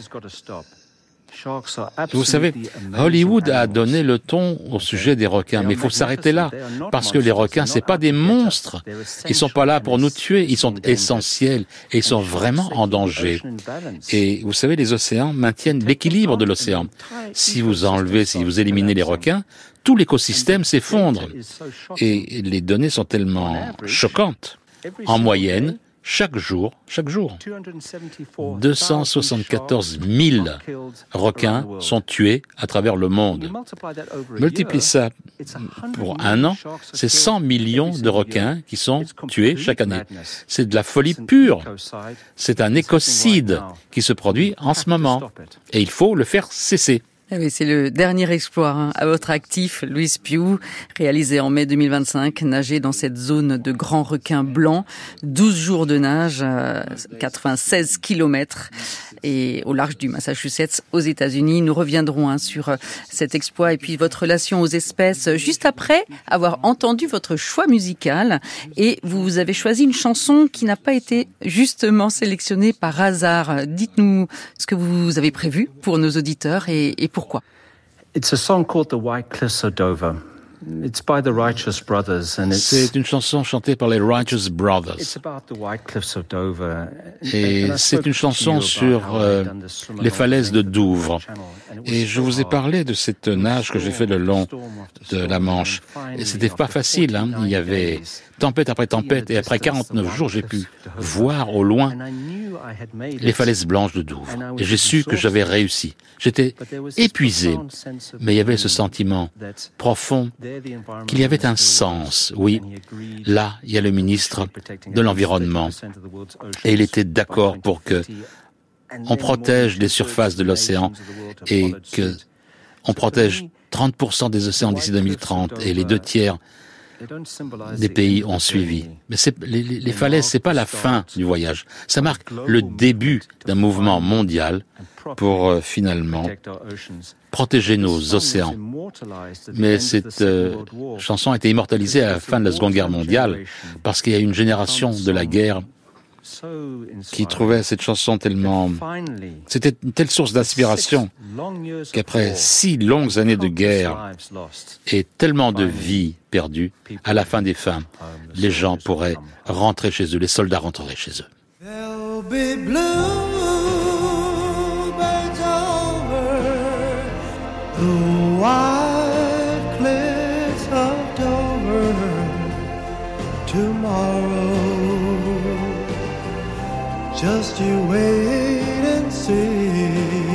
Speaker 4: Vous savez, Hollywood a donné le ton au sujet des requins, mais il faut s'arrêter là, parce que les requins, c'est pas des monstres. Ils sont pas là pour nous tuer, ils sont essentiels et ils sont vraiment en danger. Et vous savez, les océans maintiennent l'équilibre de l'océan. Si vous enlevez, si vous éliminez les requins, tout l'écosystème s'effondre. Et les données sont tellement choquantes. En moyenne, chaque jour, chaque jour, deux cent soixante-quatorze mille requins sont tués à travers le monde. Multiplie ça pour un an, c'est cent millions de requins qui sont tués chaque année. C'est de la folie pure. C'est un écocide qui se produit en ce moment. Et il faut le faire cesser.
Speaker 2: Ah oui, c'est le dernier exploit hein, à votre actif, Louis Piou, réalisé en mai deux mille vingt-cinq, nager dans cette zone de grands requins blancs, douze jours de nage, euh, quatre-vingt-seize kilomètres, et au large du Massachusetts, aux États-Unis. Nous reviendrons hein, sur euh, cet exploit et puis votre relation aux espèces, juste après avoir entendu votre choix musical. Et vous avez choisi une chanson qui n'a pas été justement sélectionnée par hasard. Dites-nous ce que vous avez prévu pour nos auditeurs et, et pour Pourquoi?
Speaker 3: It's a song called The White Cliffs of Dover. It's by the Righteous Brothers, and it's,
Speaker 4: c'est une chanson chantée par les Righteous Brothers.
Speaker 3: It's about the White Cliffs of Dover.
Speaker 4: Et c'est une chanson sur euh, les falaises de Douvres. Et je vous ai parlé de cette nage que j'ai fait le long de la Manche. Et c'était pas facile, hein. Il y avait tempête après tempête, et après quarante-neuf jours, j'ai pu voir au loin les falaises blanches de Douvres. Et j'ai su que j'avais réussi. J'étais épuisé, mais il y avait ce sentiment profond qu'il y avait un sens. Oui, là, il y a le ministre de l'Environnement, et il était d'accord pour que on protège les surfaces de l'océan et que on protège trente pour cent des océans d'ici deux mille trente, et les deux tiers des pays ont suivi. Mais c'est, les, les falaises, c'est pas la fin du voyage. Ça marque le début d'un mouvement mondial pour euh, finalement protéger nos océans. Mais cette euh, chanson a été immortalisée à la fin de la Seconde Guerre mondiale parce qu'il y a une génération de la guerre qui trouvait cette chanson tellement... C'était une telle source d'inspiration qu'après six longues années de guerre et tellement de vies perdues, à la fin des fins, les gens pourraient rentrer chez eux, les soldats rentreraient chez eux.
Speaker 6: There'll be bluebirds over the white cliffs of Dover tomorrow. Just you wait and see.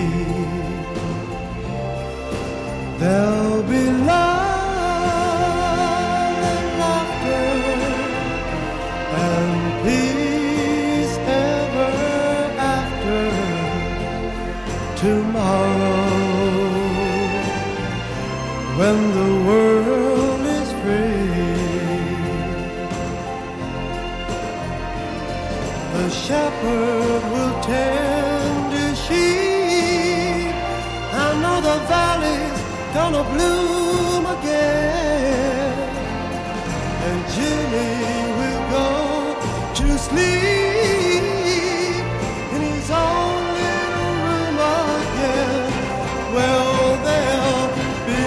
Speaker 6: There'll be love and laughter and peace ever after tomorrow, when the world is free. The shepherd will tend his sheep. I know the valley's gonna bloom again, and Jimmy will go to sleep in his own little room again. Well, there'll be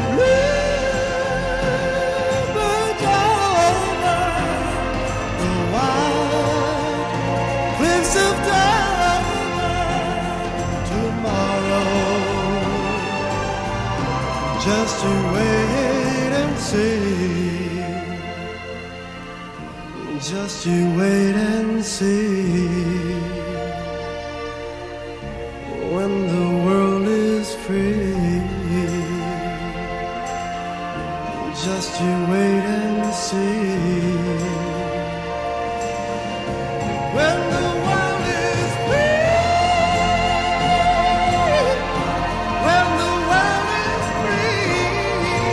Speaker 6: bluebirds over the white cliffs of Dover tomorrow. Just you wait and see. Just you wait and see. When the world is free. Just you wait and see. When the world is free. When the world is free.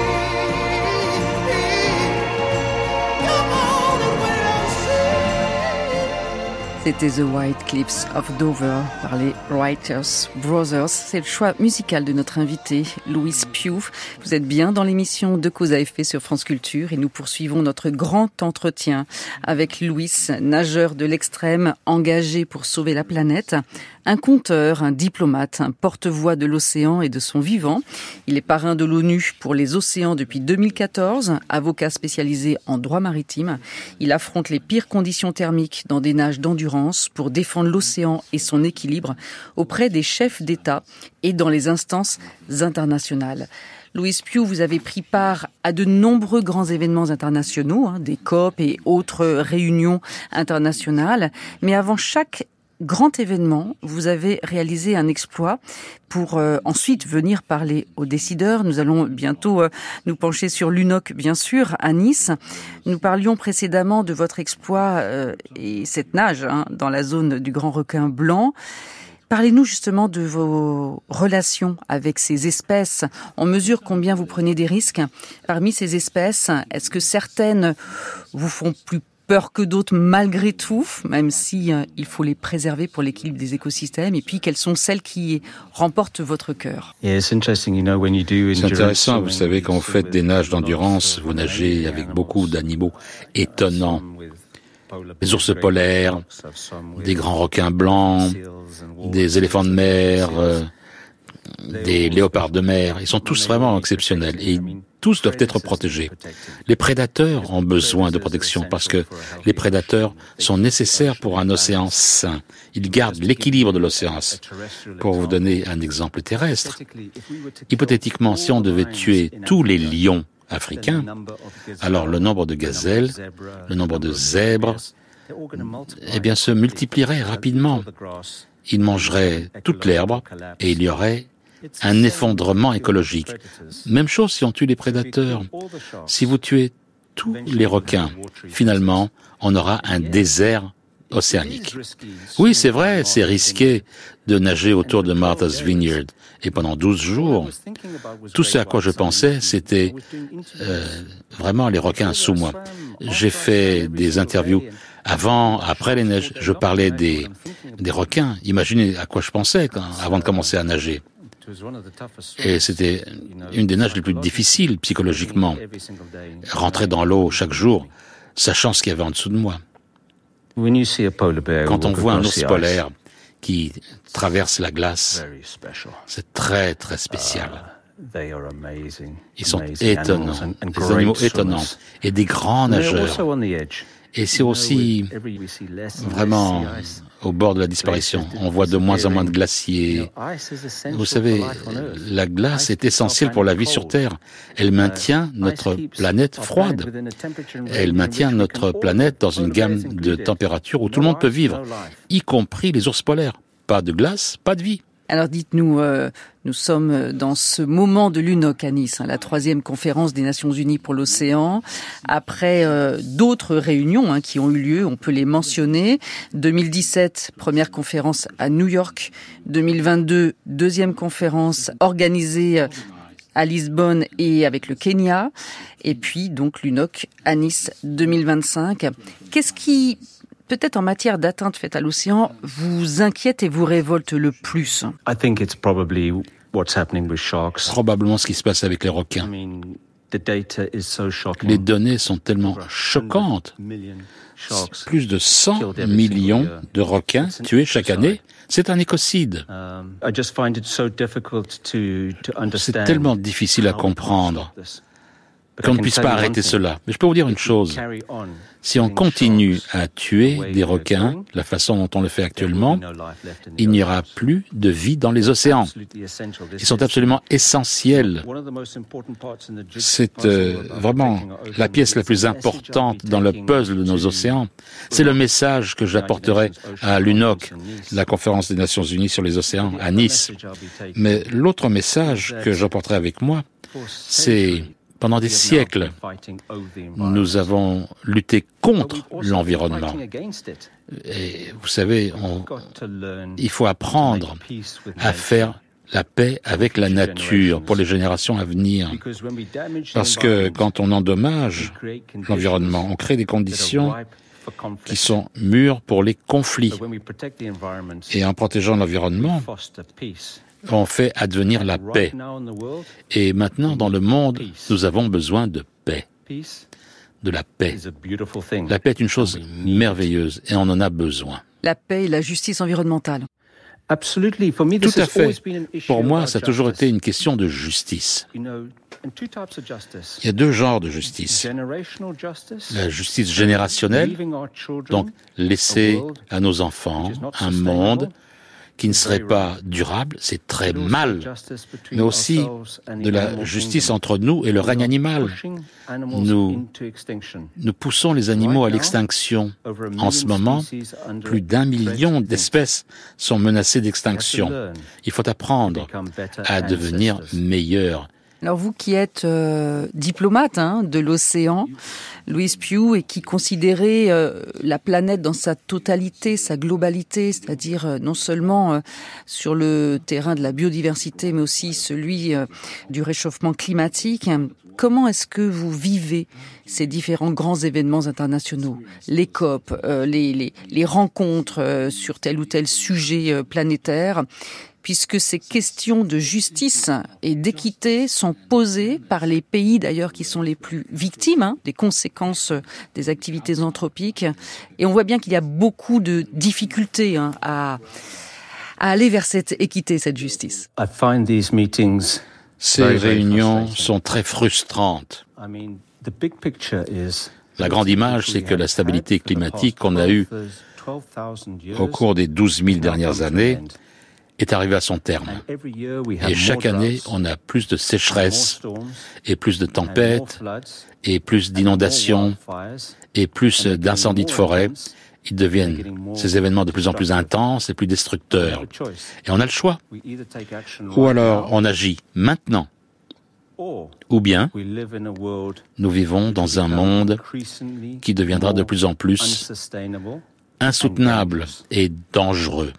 Speaker 2: C'était The White Cliffs of Dover par les Writers Brothers. C'est le choix musical de notre invité, Louis Pugh. Vous êtes bien dans l'émission De Cause à Effet sur France Culture et nous poursuivons notre grand entretien avec Louis, nageur de l'extrême, engagé pour sauver la planète. Un conteur, un diplomate, un porte-voix de l'océan et de son vivant. Il est parrain de l'ONU pour les océans depuis deux mille quatorze, avocat spécialisé en droit maritime. Il affronte les pires conditions thermiques dans des nages d'endurance pour défendre l'océan et son équilibre auprès des chefs d'État et dans les instances internationales. Louis Pugh, vous avez pris part à de nombreux grands événements internationaux, hein, des COP et autres réunions internationales. Mais avant chaque grand événement, vous avez réalisé un exploit pour euh, ensuite venir parler aux décideurs. Nous allons bientôt euh, nous pencher sur l'U N O C, bien sûr, à Nice. Nous parlions précédemment de votre exploit euh, et cette nage hein, dans la zone du Grand Requin Blanc. Parlez-nous justement de vos relations avec ces espèces. On mesure combien vous prenez des risques. Parmi ces espèces, est-ce que certaines vous font plus peur que d'autres malgré tout, même si euh, il faut les préserver pour l'équilibre des écosystèmes? Et puis, quelles sont celles qui remportent votre cœur?
Speaker 4: C'est intéressant, vous savez, quand vous faites des nages d'endurance, vous nagez avec beaucoup d'animaux étonnants. Des ours polaires, des grands requins blancs, des éléphants de mer, euh, des léopards de mer. Ils sont tous vraiment exceptionnels et tous doivent être protégés. Les prédateurs ont besoin de protection parce que les prédateurs sont nécessaires pour un océan sain. Ils gardent l'équilibre de l'océan. Pour vous donner un exemple terrestre, hypothétiquement, si on devait tuer tous les lions africains, alors le nombre de gazelles, le nombre de zèbres, eh bien, se multiplierait rapidement. Ils mangeraient toute l'herbe et il y aurait un effondrement écologique. Même chose si on tue les prédateurs. Si vous tuez tous les requins, finalement, on aura un désert océanique. Oui, c'est vrai, c'est risqué de nager autour de Martha's Vineyard. Et pendant douze jours, tout ce à quoi je pensais, c'était euh, vraiment les requins sous moi. J'ai fait des interviews avant, après les neiges. Je parlais des, des requins. Imaginez à quoi je pensais quand, avant de commencer à nager. Et c'était une des nages les plus difficiles psychologiquement. Rentrer dans l'eau chaque jour, sachant ce qu'il y avait en dessous de moi. Quand on voit un ours polaire qui traverse la glace, c'est très très spécial. Ils sont étonnants, des animaux étonnants et des grands nageurs. Et c'est aussi vraiment au bord de la disparition. On voit de moins en moins de glaciers. Vous savez, la glace est essentielle pour la vie sur Terre. Elle maintient notre planète froide. Elle maintient notre planète dans une gamme de températures où tout le monde peut vivre, y compris les ours polaires. Pas de glace, pas de vie.
Speaker 2: Alors dites-nous, euh, nous sommes dans ce moment de l'U N O C à Nice, hein, la troisième conférence des Nations Unies pour l'océan. Après euh, d'autres réunions hein, qui ont eu lieu, on peut les mentionner. deux mille dix-sept, première conférence à New York. deux mille vingt-deux, deuxième conférence organisée à Lisbonne et avec le Kenya. Et puis donc l'U N O C à Nice deux mille vingt-cinq. Qu'est-ce qui... peut-être en matière d'atteinte faite à l'océan, vous inquiète et vous révolte le plus?
Speaker 4: Probablement ce qui se passe avec les requins. Les données sont tellement choquantes. Plus de cent millions de requins tués chaque année. C'est un écocide. C'est tellement difficile à comprendre qu'on ne puisse pas arrêter cela. Mais je peux vous dire une chose. Si on continue à tuer des requins, la façon dont on le fait actuellement, il n'y aura plus de vie dans les océans. Ils sont absolument essentiels. C'est euh, vraiment la pièce la plus importante dans le puzzle de nos océans. C'est le message que j'apporterai à l'U N O C, la conférence des Nations Unies sur les océans, à Nice. Mais l'autre message que j'apporterai avec moi, c'est... pendant des siècles, nous avons lutté contre l'environnement. Et vous savez, on, il faut apprendre à faire la paix avec la nature pour les générations à venir. Parce que quand on endommage l'environnement, on crée des conditions qui sont mûrs pour les conflits. Et en protégeant l'environnement, on fait advenir la paix. Et maintenant, dans le monde, nous avons besoin de paix. De la paix. La paix est une chose merveilleuse et on en a besoin.
Speaker 2: La paix et la justice environnementale.
Speaker 4: Tout à fait. Pour moi, ça a toujours été une question de justice. Il y a deux genres de justice. La justice générationnelle, donc laisser à nos enfants un monde qui ne serait pas durable, c'est très mal, mais aussi de la justice entre nous et le règne animal. Nous, nous poussons les animaux à l'extinction. En ce moment, plus d'un million d'espèces sont menacées d'extinction. Il faut apprendre à devenir meilleurs.
Speaker 2: Alors vous qui êtes euh, diplomate hein, de l'océan, Louis Pugh, et qui considérez euh, la planète dans sa totalité, sa globalité, c'est-à-dire euh, non seulement euh, sur le terrain de la biodiversité, mais aussi celui euh, du réchauffement climatique, comment est-ce que vous vivez ces différents grands événements internationaux, les COP, euh, les, les, les rencontres euh, sur tel ou tel sujet euh, planétaire, puisque ces questions de justice et d'équité sont posées par les pays d'ailleurs qui sont les plus victimes hein, des conséquences des activités anthropiques. Et on voit bien qu'il y a beaucoup de difficultés hein, à, à aller vers cette équité, cette justice.
Speaker 4: Ces réunions sont très frustrantes. La grande image, c'est que la stabilité climatique qu'on a eue au cours des douze mille dernières années est arrivée à son terme. Et chaque année, on a plus de sécheresse, et plus de tempêtes, et plus d'inondations, et plus d'incendies de forêt. Ils deviennent ces événements de plus en plus intenses et plus destructeurs. Et on a le choix. Ou alors on agit maintenant, ou bien nous vivons dans un monde qui deviendra de plus en plus insoutenable et dangereux.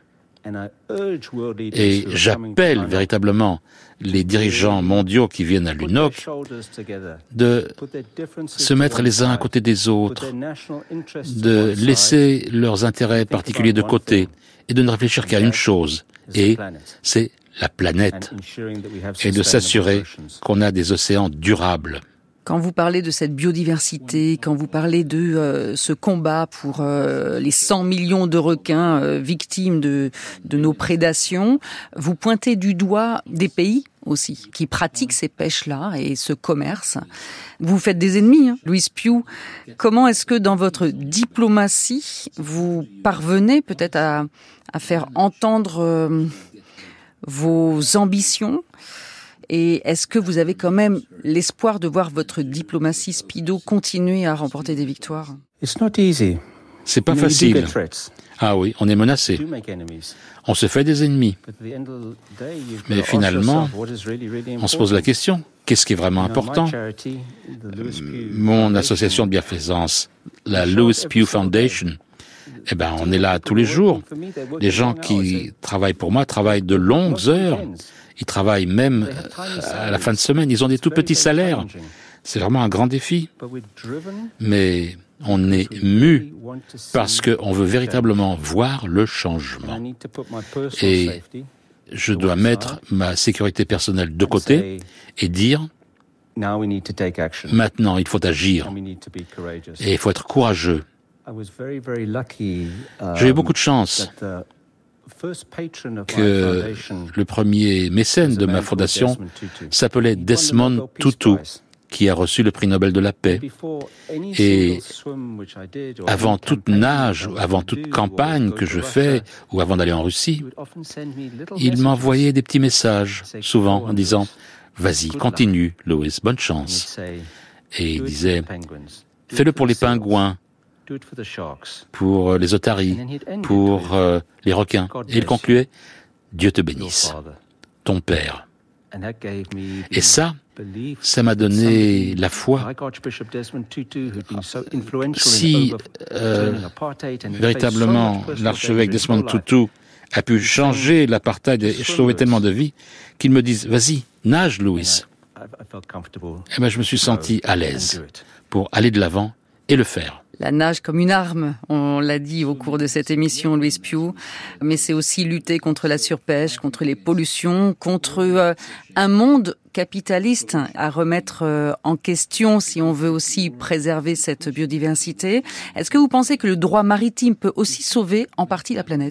Speaker 4: Et j'appelle véritablement les dirigeants mondiaux qui viennent à l'U N O C de se mettre les uns à côté des autres, de laisser leurs intérêts particuliers de côté et de ne réfléchir qu'à une chose, et c'est la planète, et de s'assurer qu'on a des océans durables.
Speaker 2: Quand vous parlez de cette biodiversité, quand vous parlez de euh, ce combat pour euh, les cent millions de requins euh, victimes de, de nos prédations, vous pointez du doigt des pays aussi qui pratiquent ces pêches-là et ce commerce. Vous faites des ennemis, hein, Louis Pugh. Comment est-ce que dans votre diplomatie, vous parvenez peut-être à, à faire entendre euh, vos ambitions ? Et est-ce que vous avez quand même l'espoir de voir votre diplomatie Speedo continuer à remporter des victoires ?
Speaker 4: C'est pas facile. Ah oui, on est menacé. On se fait des ennemis. Mais finalement, on se pose la question, qu'est-ce qui est vraiment important ? Mon association de bienfaisance, la Louis Pugh Foundation, eh ben, on est là tous les jours. Les gens qui travaillent pour moi travaillent de longues heures. Ils travaillent même à la fin de semaine. Ils ont des tout petits salaires. C'est vraiment un grand défi. Mais on est mu parce qu'on veut véritablement voir le changement. Et je dois mettre ma sécurité personnelle de côté et dire maintenant, il faut agir. Et il faut être courageux. J'ai eu beaucoup de chance que le premier mécène de ma fondation s'appelait Desmond Tutu, qui a reçu le prix Nobel de la paix. Et avant toute nage, avant toute campagne que je fais, ou avant d'aller en Russie, il m'envoyait des petits messages, souvent en disant « Vas-y, continue, Louis, bonne chance ». Et il disait « Fais-le pour les pingouins, pour les otaries, pour euh, les requins. » Et il concluait « Dieu te bénisse, ton père. » Et ça, ça m'a donné la foi. Si euh, véritablement l'archevêque Desmond Tutu a pu changer l'apartheid et sauver tellement de vies, qu'il me dise « Vas-y, nage, Louis. » Eh ben, je me suis senti à l'aise pour aller de l'avant et le faire.
Speaker 2: La nage comme une arme, on l'a dit au cours de cette émission, Louise Pugh. Mais c'est aussi lutter contre la surpêche, contre les pollutions, contre euh, un monde capitaliste à remettre euh, en question si on veut aussi préserver cette biodiversité. Est-ce que vous pensez que le droit maritime peut aussi sauver en partie la planète ?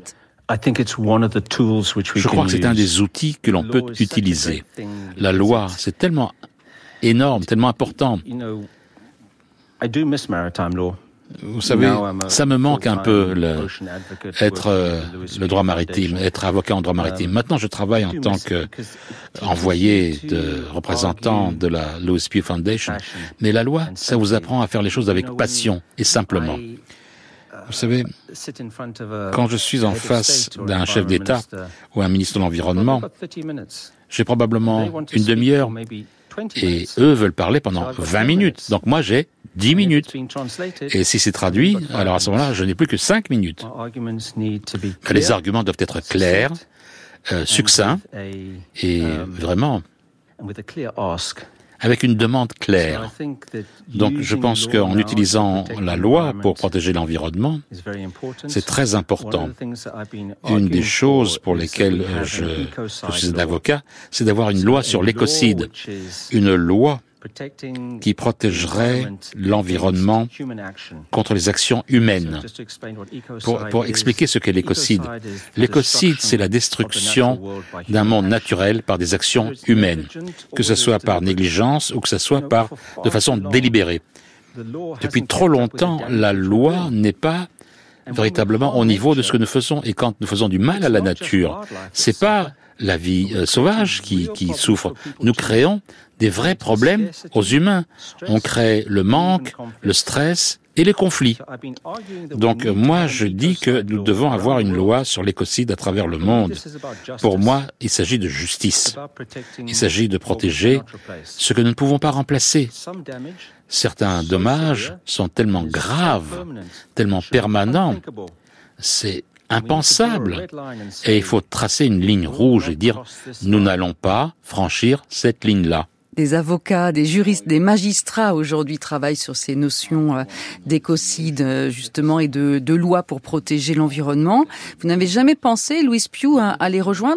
Speaker 4: Je crois que c'est un des outils que l'on peut utiliser. La loi, c'est tellement énorme, tellement important. Vous savez, ça me manque un peu, le, être euh, le droit maritime, être avocat en droit maritime. Maintenant, je travaille en tant qu'envoyé de représentant de la Louis Pugh Foundation. Mais la loi, ça vous apprend à faire les choses avec passion et simplement. Vous savez, quand je suis en face d'un chef d'État ou un ministre de l'Environnement, j'ai probablement une demi-heure et eux veulent parler pendant vingt minutes. Donc moi, j'ai dix minutes. Et si c'est traduit, alors à ce moment-là, je n'ai plus que cinq minutes. Les arguments doivent être clairs, euh, succincts et vraiment avec une demande claire. Donc je pense qu'en utilisant la loi pour protéger l'environnement, c'est très important. Une des choses pour lesquelles je, je suis un avocat, c'est d'avoir une loi sur l'écocide. Une loi qui protégerait l'environnement contre les actions humaines. Pour, pour expliquer ce qu'est l'écocide, l'écocide, c'est la destruction d'un monde naturel par des actions humaines, que ce soit par négligence ou que ce soit par, de façon délibérée. Depuis trop longtemps, la loi n'est pas véritablement au niveau de ce que nous faisons. Et quand nous faisons du mal à la nature, c'est pas la vie euh, sauvage qui, qui souffre. Nous créons des vrais problèmes aux humains. On crée le manque, le stress et les conflits. Donc moi, je dis que nous devons avoir une loi sur l'écocide à travers le monde. Pour moi, il s'agit de justice. Il s'agit de protéger ce que nous ne pouvons pas remplacer. Certains dommages sont tellement graves, tellement permanents, c'est impensable. Et il faut tracer une ligne rouge et dire « nous n'allons pas franchir cette ligne-là ».
Speaker 2: Des avocats, des juristes, des magistrats aujourd'hui travaillent sur ces notions d'écocide justement et de, de loi pour protéger l'environnement. Vous n'avez jamais pensé, Louis Pugh, à, à les rejoindre ?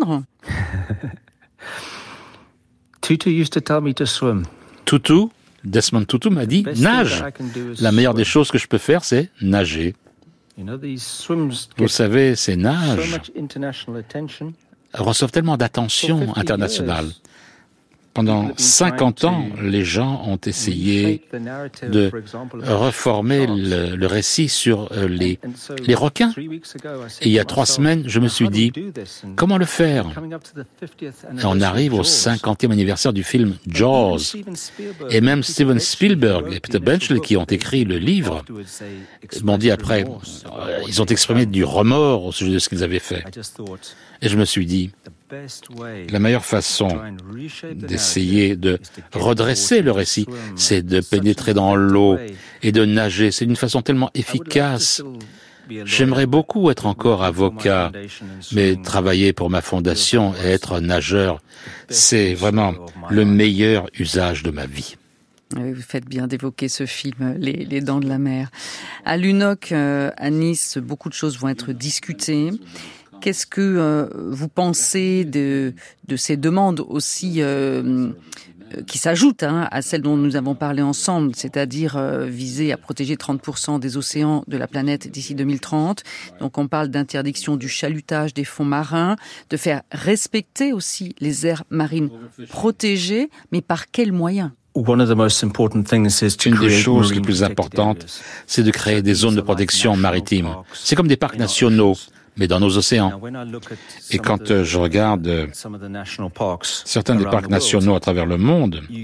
Speaker 3: Tutu used to tell me to swim.
Speaker 4: Tutu, Desmond Tutu m'a dit « nage ». La meilleure des choses que je peux faire, c'est nager. Vous savez, ces nages reçoivent tellement d'attention internationale. Pendant cinquante ans, les gens ont essayé de reformer le, le récit sur les, les requins. Et il y a trois semaines, je me suis dit, comment le faire ? Et on arrive au cinquantième anniversaire du film Jaws. Et même Steven Spielberg et Peter Benchley, qui ont écrit le livre, m'ont dit après, ils ont exprimé du remords au sujet de ce qu'ils avaient fait. Et je me suis dit, la meilleure façon d'essayer de redresser le récit, c'est de pénétrer dans l'eau et de nager. C'est une façon tellement efficace. J'aimerais beaucoup être encore avocat, mais travailler pour ma fondation et être nageur, c'est vraiment le meilleur usage de ma vie.
Speaker 2: Oui, vous faites bien d'évoquer ce film, Les, les Dents de la Mer. À l'U N O C, euh, à Nice, beaucoup de choses vont être discutées. Qu'est-ce que euh, vous pensez de, de ces demandes aussi euh, qui s'ajoutent hein, à celles dont nous avons parlé ensemble, c'est-à-dire euh, viser à protéger trente pour cent des océans de la planète d'ici deux mille trente. Donc on parle d'interdiction du chalutage des fonds marins, de faire respecter aussi les aires marines protégées, mais par quels moyens ?
Speaker 3: Une
Speaker 4: des choses les plus importantes, c'est de créer des zones de protection maritime. C'est comme des parcs nationaux, mais dans nos océans. Et quand je regarde certains des parcs nationaux à travers le monde, il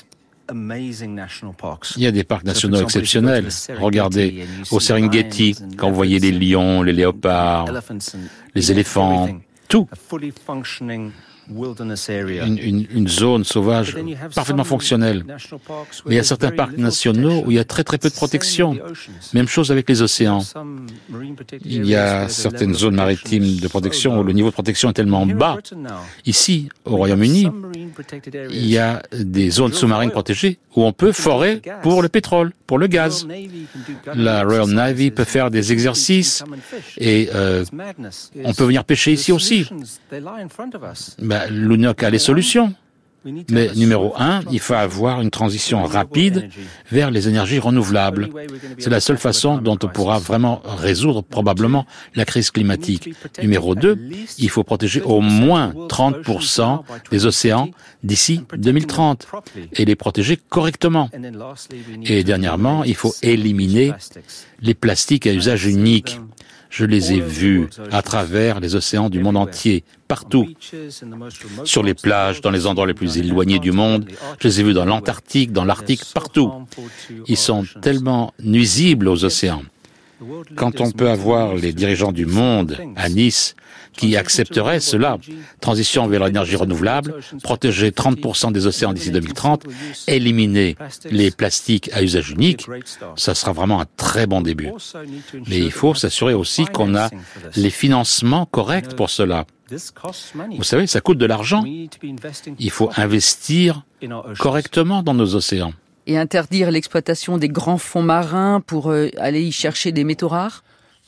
Speaker 4: y a des parcs nationaux exceptionnels. Regardez au Serengeti, quand vous voyez les lions, les léopards, les éléphants, tout. une, une, une zone sauvage parfaitement fonctionnelle. Mais il y a certains parcs nationaux où il y a très très peu de protection. Même chose avec les océans. Il y a certaines zones maritimes de protection où le niveau de protection est tellement bas. Ici, au Royaume-Uni, il y a des zones sous-marines protégées où on peut forer pour le pétrole, pour le gaz. La Royal Navy peut faire des exercices et euh, on peut venir pêcher ici aussi. Ben, l'U N O C a les solutions. Mais numéro un, il faut avoir une transition rapide vers les énergies renouvelables. C'est la seule façon dont on pourra vraiment résoudre probablement la crise climatique. Numéro deux, il faut protéger au moins trente pour cent des océans d'ici deux mille trente et les protéger correctement. Et dernièrement, il faut éliminer les plastiques à usage unique. Je les ai vus à travers les océans du monde entier, partout. Sur les plages, dans les endroits les plus éloignés du monde. Je les ai vus dans l'Antarctique, dans l'Arctique, partout. Ils sont tellement nuisibles aux océans. Quand on peut avoir les dirigeants du monde à Nice qui accepteraient cela, transition vers l'énergie renouvelable, protéger trente pour cent des océans d'ici deux mille trente, éliminer les plastiques à usage unique, ça sera vraiment un très bon début. Mais il faut s'assurer aussi qu'on a les financements corrects pour cela. Vous savez, ça coûte de l'argent. Il faut investir correctement dans nos océans.
Speaker 2: Et interdire l'exploitation des grands fonds marins pour euh, aller y chercher des métaux rares?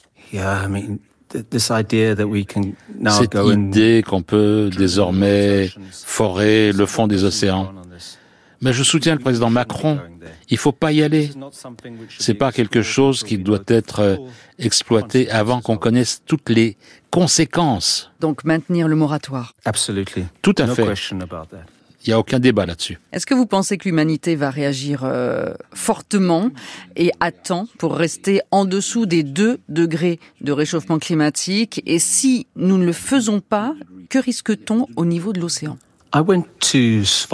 Speaker 3: Cette
Speaker 4: idée qu'on peut désormais forer le fond des océans. Mais je soutiens le président Macron. Il ne faut pas y aller. C'est pas quelque chose qui doit être exploité avant qu'on connaisse toutes les conséquences.
Speaker 2: Donc maintenir le moratoire.
Speaker 4: Tout à fait. Il n'y a aucun débat là-dessus.
Speaker 2: Est-ce que vous pensez que l'humanité va réagir euh, fortement et à temps pour rester en dessous des deux degrés de réchauffement climatique? Et si nous ne le faisons pas, que risque-t-on au niveau de l'océan?
Speaker 3: Je suis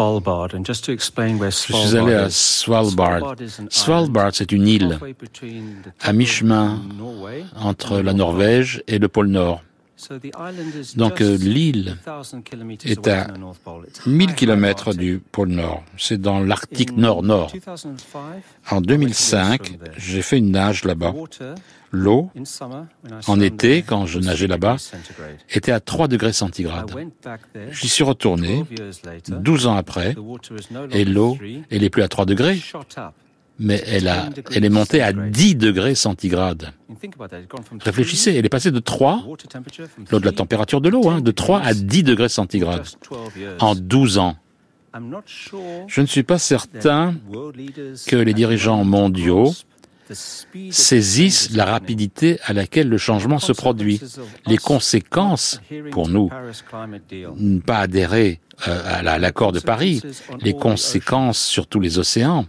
Speaker 4: allé à Svalbard. Svalbard, c'est une île à mi-chemin entre la Norvège et le pôle Nord. Donc euh, l'île est à mille kilomètres du pôle Nord. C'est dans l'Arctique Nord-Nord. En deux mille cinq, j'ai fait une nage là-bas. L'eau, en été, quand je nageais là-bas, était à trois degrés centigrades. J'y suis retourné, douze ans après, et l'eau, elle n'est plus à trois degrés, mais elle, a, elle est montée à dix degrés centigrades. Réfléchissez, elle est passée de trois, l'eau de la température de l'eau, hein, de trois à dix degrés centigrades en douze ans. Je ne suis pas certain que les dirigeants mondiaux saisissent la rapidité à laquelle le changement se produit. Les conséquences, pour nous, ne pas adhérer euh, à l'accord de Paris, les conséquences sur tous les océans.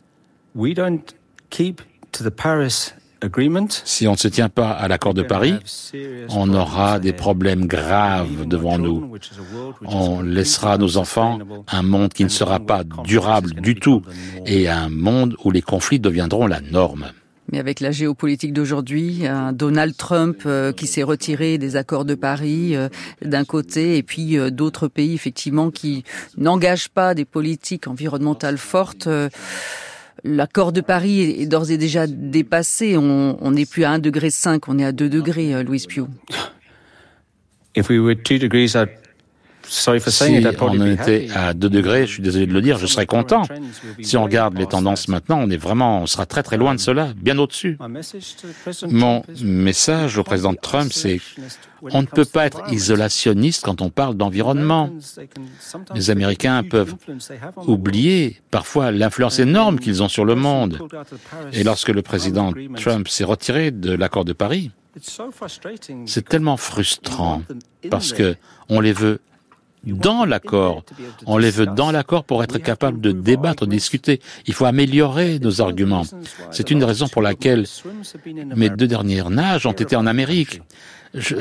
Speaker 4: Si on ne se tient pas à l'accord de Paris, on aura des problèmes graves devant nous. On laissera à nos enfants un monde qui ne sera pas durable du tout et un monde où les conflits deviendront la norme.
Speaker 2: Mais avec la géopolitique d'aujourd'hui, un Donald Trump euh, qui s'est retiré des accords de Paris euh, d'un côté, et puis euh, d'autres pays effectivement qui n'engagent pas des politiques environnementales fortes. Euh, L'accord de Paris est d'ores et déjà dépassé. On n'est plus à un degré cinq, on est à deux degrés, Louis Pugh.
Speaker 4: Si on en était à deux degrés, je suis désolé de le dire, je serais content. Si on regarde les tendances maintenant, on est vraiment, on sera très très loin de cela, bien au-dessus. Mon message au président Trump, c'est on ne peut pas être isolationniste quand on parle d'environnement. Les Américains peuvent oublier parfois l'influence énorme qu'ils ont sur le monde. Et lorsque le président Trump s'est retiré de l'accord de Paris, c'est tellement frustrant parce que on les veut dans l'accord. On les veut dans l'accord pour être capable de débattre, de discuter. Il faut améliorer nos arguments. C'est une des raisons pour laquelle mes deux dernières nages ont été en Amérique. Je,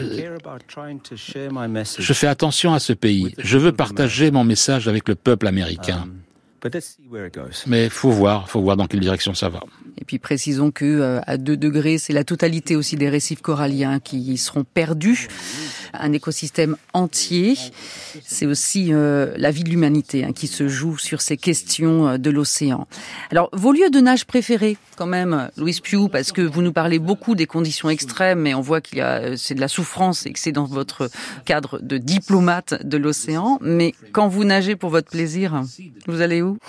Speaker 4: je fais attention à ce pays. Je veux partager mon message avec le peuple américain. Mais il faut voir, faut voir dans quelle direction ça va.
Speaker 2: Et puis puis précisons que euh, à deux degrés, c'est la totalité aussi des récifs coralliens qui seront perdus. Un écosystème entier. C'est aussi euh, la vie de l'humanité hein, qui se joue sur ces questions euh, de l'océan. Alors, vos lieux de nage préférés, quand même, Louise Piou, parce que vous nous parlez beaucoup des conditions extrêmes, mais on voit qu'il y a, c'est de la souffrance et que c'est dans votre cadre de diplomate de l'océan. Mais quand vous nagez pour votre plaisir, vous allez où?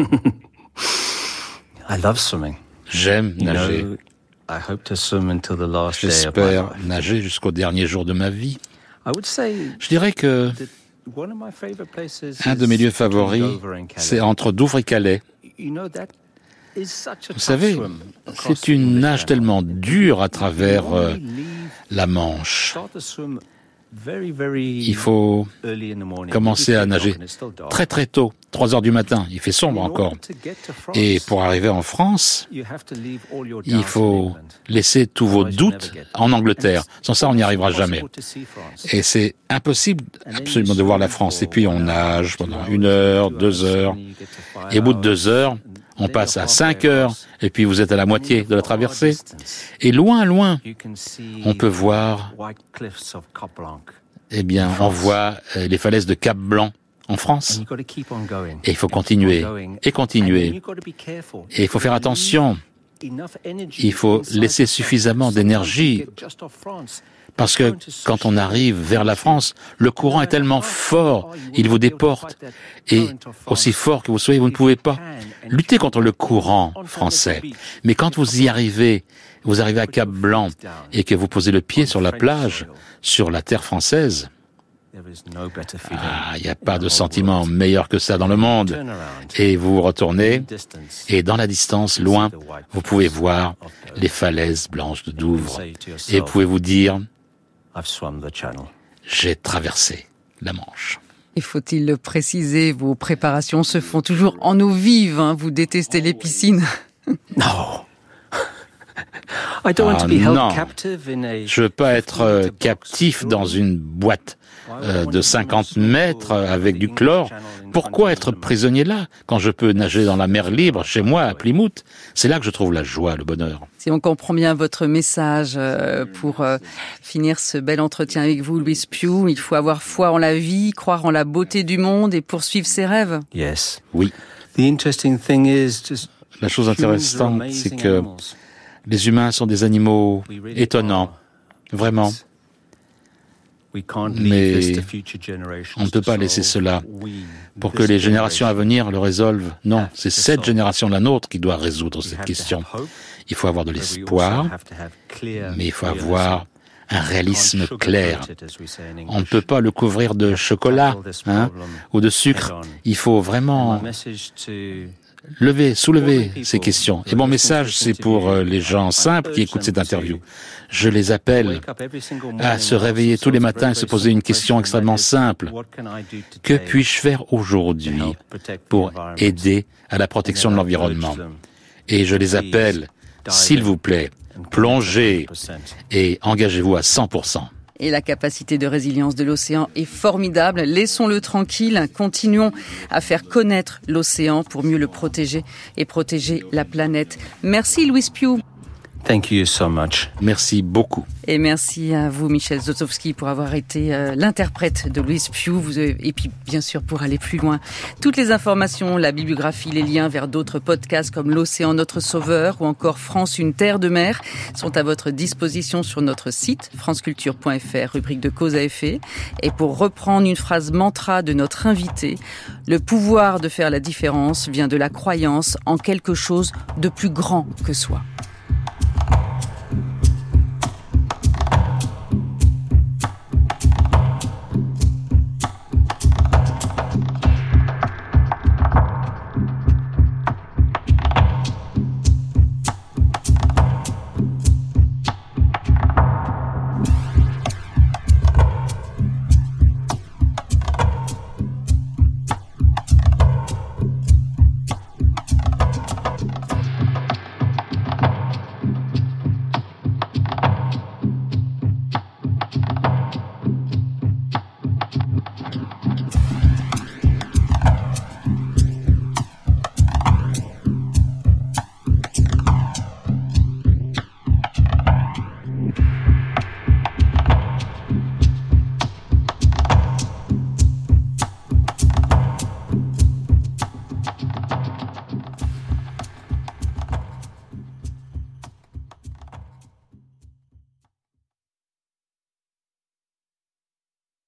Speaker 3: I love swimming.
Speaker 4: J'aime nager.
Speaker 3: You know, I hope to swim until the last day of my
Speaker 4: J'espère
Speaker 3: life.
Speaker 4: nager jusqu'au dernier jour de ma vie.
Speaker 3: I would say
Speaker 4: Je dirais que
Speaker 3: that one of my favorite places
Speaker 4: un de
Speaker 3: is
Speaker 4: mes lieux
Speaker 3: between
Speaker 4: favoris,
Speaker 3: Dover and Calais.
Speaker 4: c'est entre Douvres et Calais.
Speaker 3: You know, that is such a
Speaker 4: Vous
Speaker 3: tough
Speaker 4: savez,
Speaker 3: swim across
Speaker 4: c'est une
Speaker 3: the
Speaker 4: nage
Speaker 3: Channel.
Speaker 4: tellement dure à travers
Speaker 3: You
Speaker 4: euh,
Speaker 3: only leave-
Speaker 4: la Manche.
Speaker 3: start the swim very, very
Speaker 4: Il faut
Speaker 3: early in the morning.
Speaker 4: commencer à
Speaker 3: Maybe three
Speaker 4: nager
Speaker 3: o'clock and it's still dark.
Speaker 4: très très tôt, trois heures du matin. Il fait sombre
Speaker 3: In
Speaker 4: encore.
Speaker 3: order to get to France,
Speaker 4: Et pour arriver en France,
Speaker 3: you have to leave all your
Speaker 4: il
Speaker 3: doubts in
Speaker 4: faut
Speaker 3: England.
Speaker 4: laisser tous vos
Speaker 3: Otherwise, you'll
Speaker 4: doutes
Speaker 3: never get there.
Speaker 4: en Angleterre. Sans ça, on n'y arrivera
Speaker 3: It's
Speaker 4: jamais.
Speaker 3: impossible to see France.
Speaker 4: Et c'est impossible absolument de voir la France. Et puis on nage pendant une heure, deux heures. Et au bout de deux heures, on passe à cinq heures. Et puis vous êtes à la moitié de la traversée. Et loin, loin, on peut voir, eh bien, on voit euh, les falaises de Cap Blanc en France. Et il faut continuer et continuer. Et il faut faire attention. Il faut laisser suffisamment d'énergie. Parce que quand on arrive vers la France, le courant est tellement fort, il vous déporte. Et aussi fort que vous soyez, vous ne pouvez pas lutter contre le courant français. Mais quand vous y arrivez, vous arrivez à Cap Blanc et que vous posez le pied sur la plage, sur la terre française, ah, il n'y a pas de sentiment meilleur que ça dans le monde. Et vous vous retournez, et dans la distance, loin, vous pouvez voir les falaises blanches de Douvres. Et vous pouvez vous dire, j'ai traversé la Manche.
Speaker 2: Et faut-il le préciser, vos préparations se font toujours en eau vive, hein. Vous détestez les piscines.
Speaker 3: No. I don't want to be
Speaker 4: Ah,
Speaker 3: held
Speaker 4: non.
Speaker 3: captive in a
Speaker 4: Je veux pas être euh, captif dans une boîte euh, de cinquante mètres avec du chlore. Pourquoi être prisonnier là, quand je peux nager dans la mer libre, chez moi, à Plymouth? C'est là que je trouve la joie, le bonheur.
Speaker 2: Si on comprend bien votre message euh, pour euh, finir ce bel entretien avec vous, Louise Piou, il faut avoir foi en la vie, croire en la beauté du monde et poursuivre ses rêves.
Speaker 3: Yes.
Speaker 4: Oui.
Speaker 3: The interesting thing is just
Speaker 4: La chose intéressante, c'est que les humains sont des animaux étonnants, vraiment. Mais on ne peut pas laisser cela pour que les générations à venir le résolvent. Non, c'est cette génération, la nôtre, qui doit résoudre cette question. Il faut avoir de l'espoir, mais il faut avoir un réalisme clair. On ne peut pas le couvrir de chocolat hein, ou de sucre. Il faut vraiment lever, soulever ces questions. Et mon message, c'est pour les gens simples qui écoutent cette interview. Je les appelle à se réveiller tous les matins et se poser une question extrêmement simple. Que puis-je faire aujourd'hui pour aider à la protection de l'environnement? Et je les appelle, s'il vous plaît, plongez et engagez-vous à cent pour cent.
Speaker 2: Et la capacité de résilience de l'océan est formidable. Laissons-le tranquille. Continuons à faire connaître l'océan pour mieux le protéger et protéger la planète. Merci Louise Piou.
Speaker 3: Thank you so much.
Speaker 4: Merci beaucoup.
Speaker 2: Et merci à vous, Michel Zlotowski, pour avoir été euh, l'interprète de Louise Piou. Vous avez, et puis, bien sûr, pour aller plus loin. Toutes les informations, la bibliographie, les liens vers d'autres podcasts comme L'Océan Notre Sauveur ou encore France, une terre de mer sont à votre disposition sur notre site franceculture point f r, rubrique de cause à effet. Et pour reprendre une phrase mantra de notre invité, le pouvoir de faire la différence vient de la croyance en quelque chose de plus grand que soi.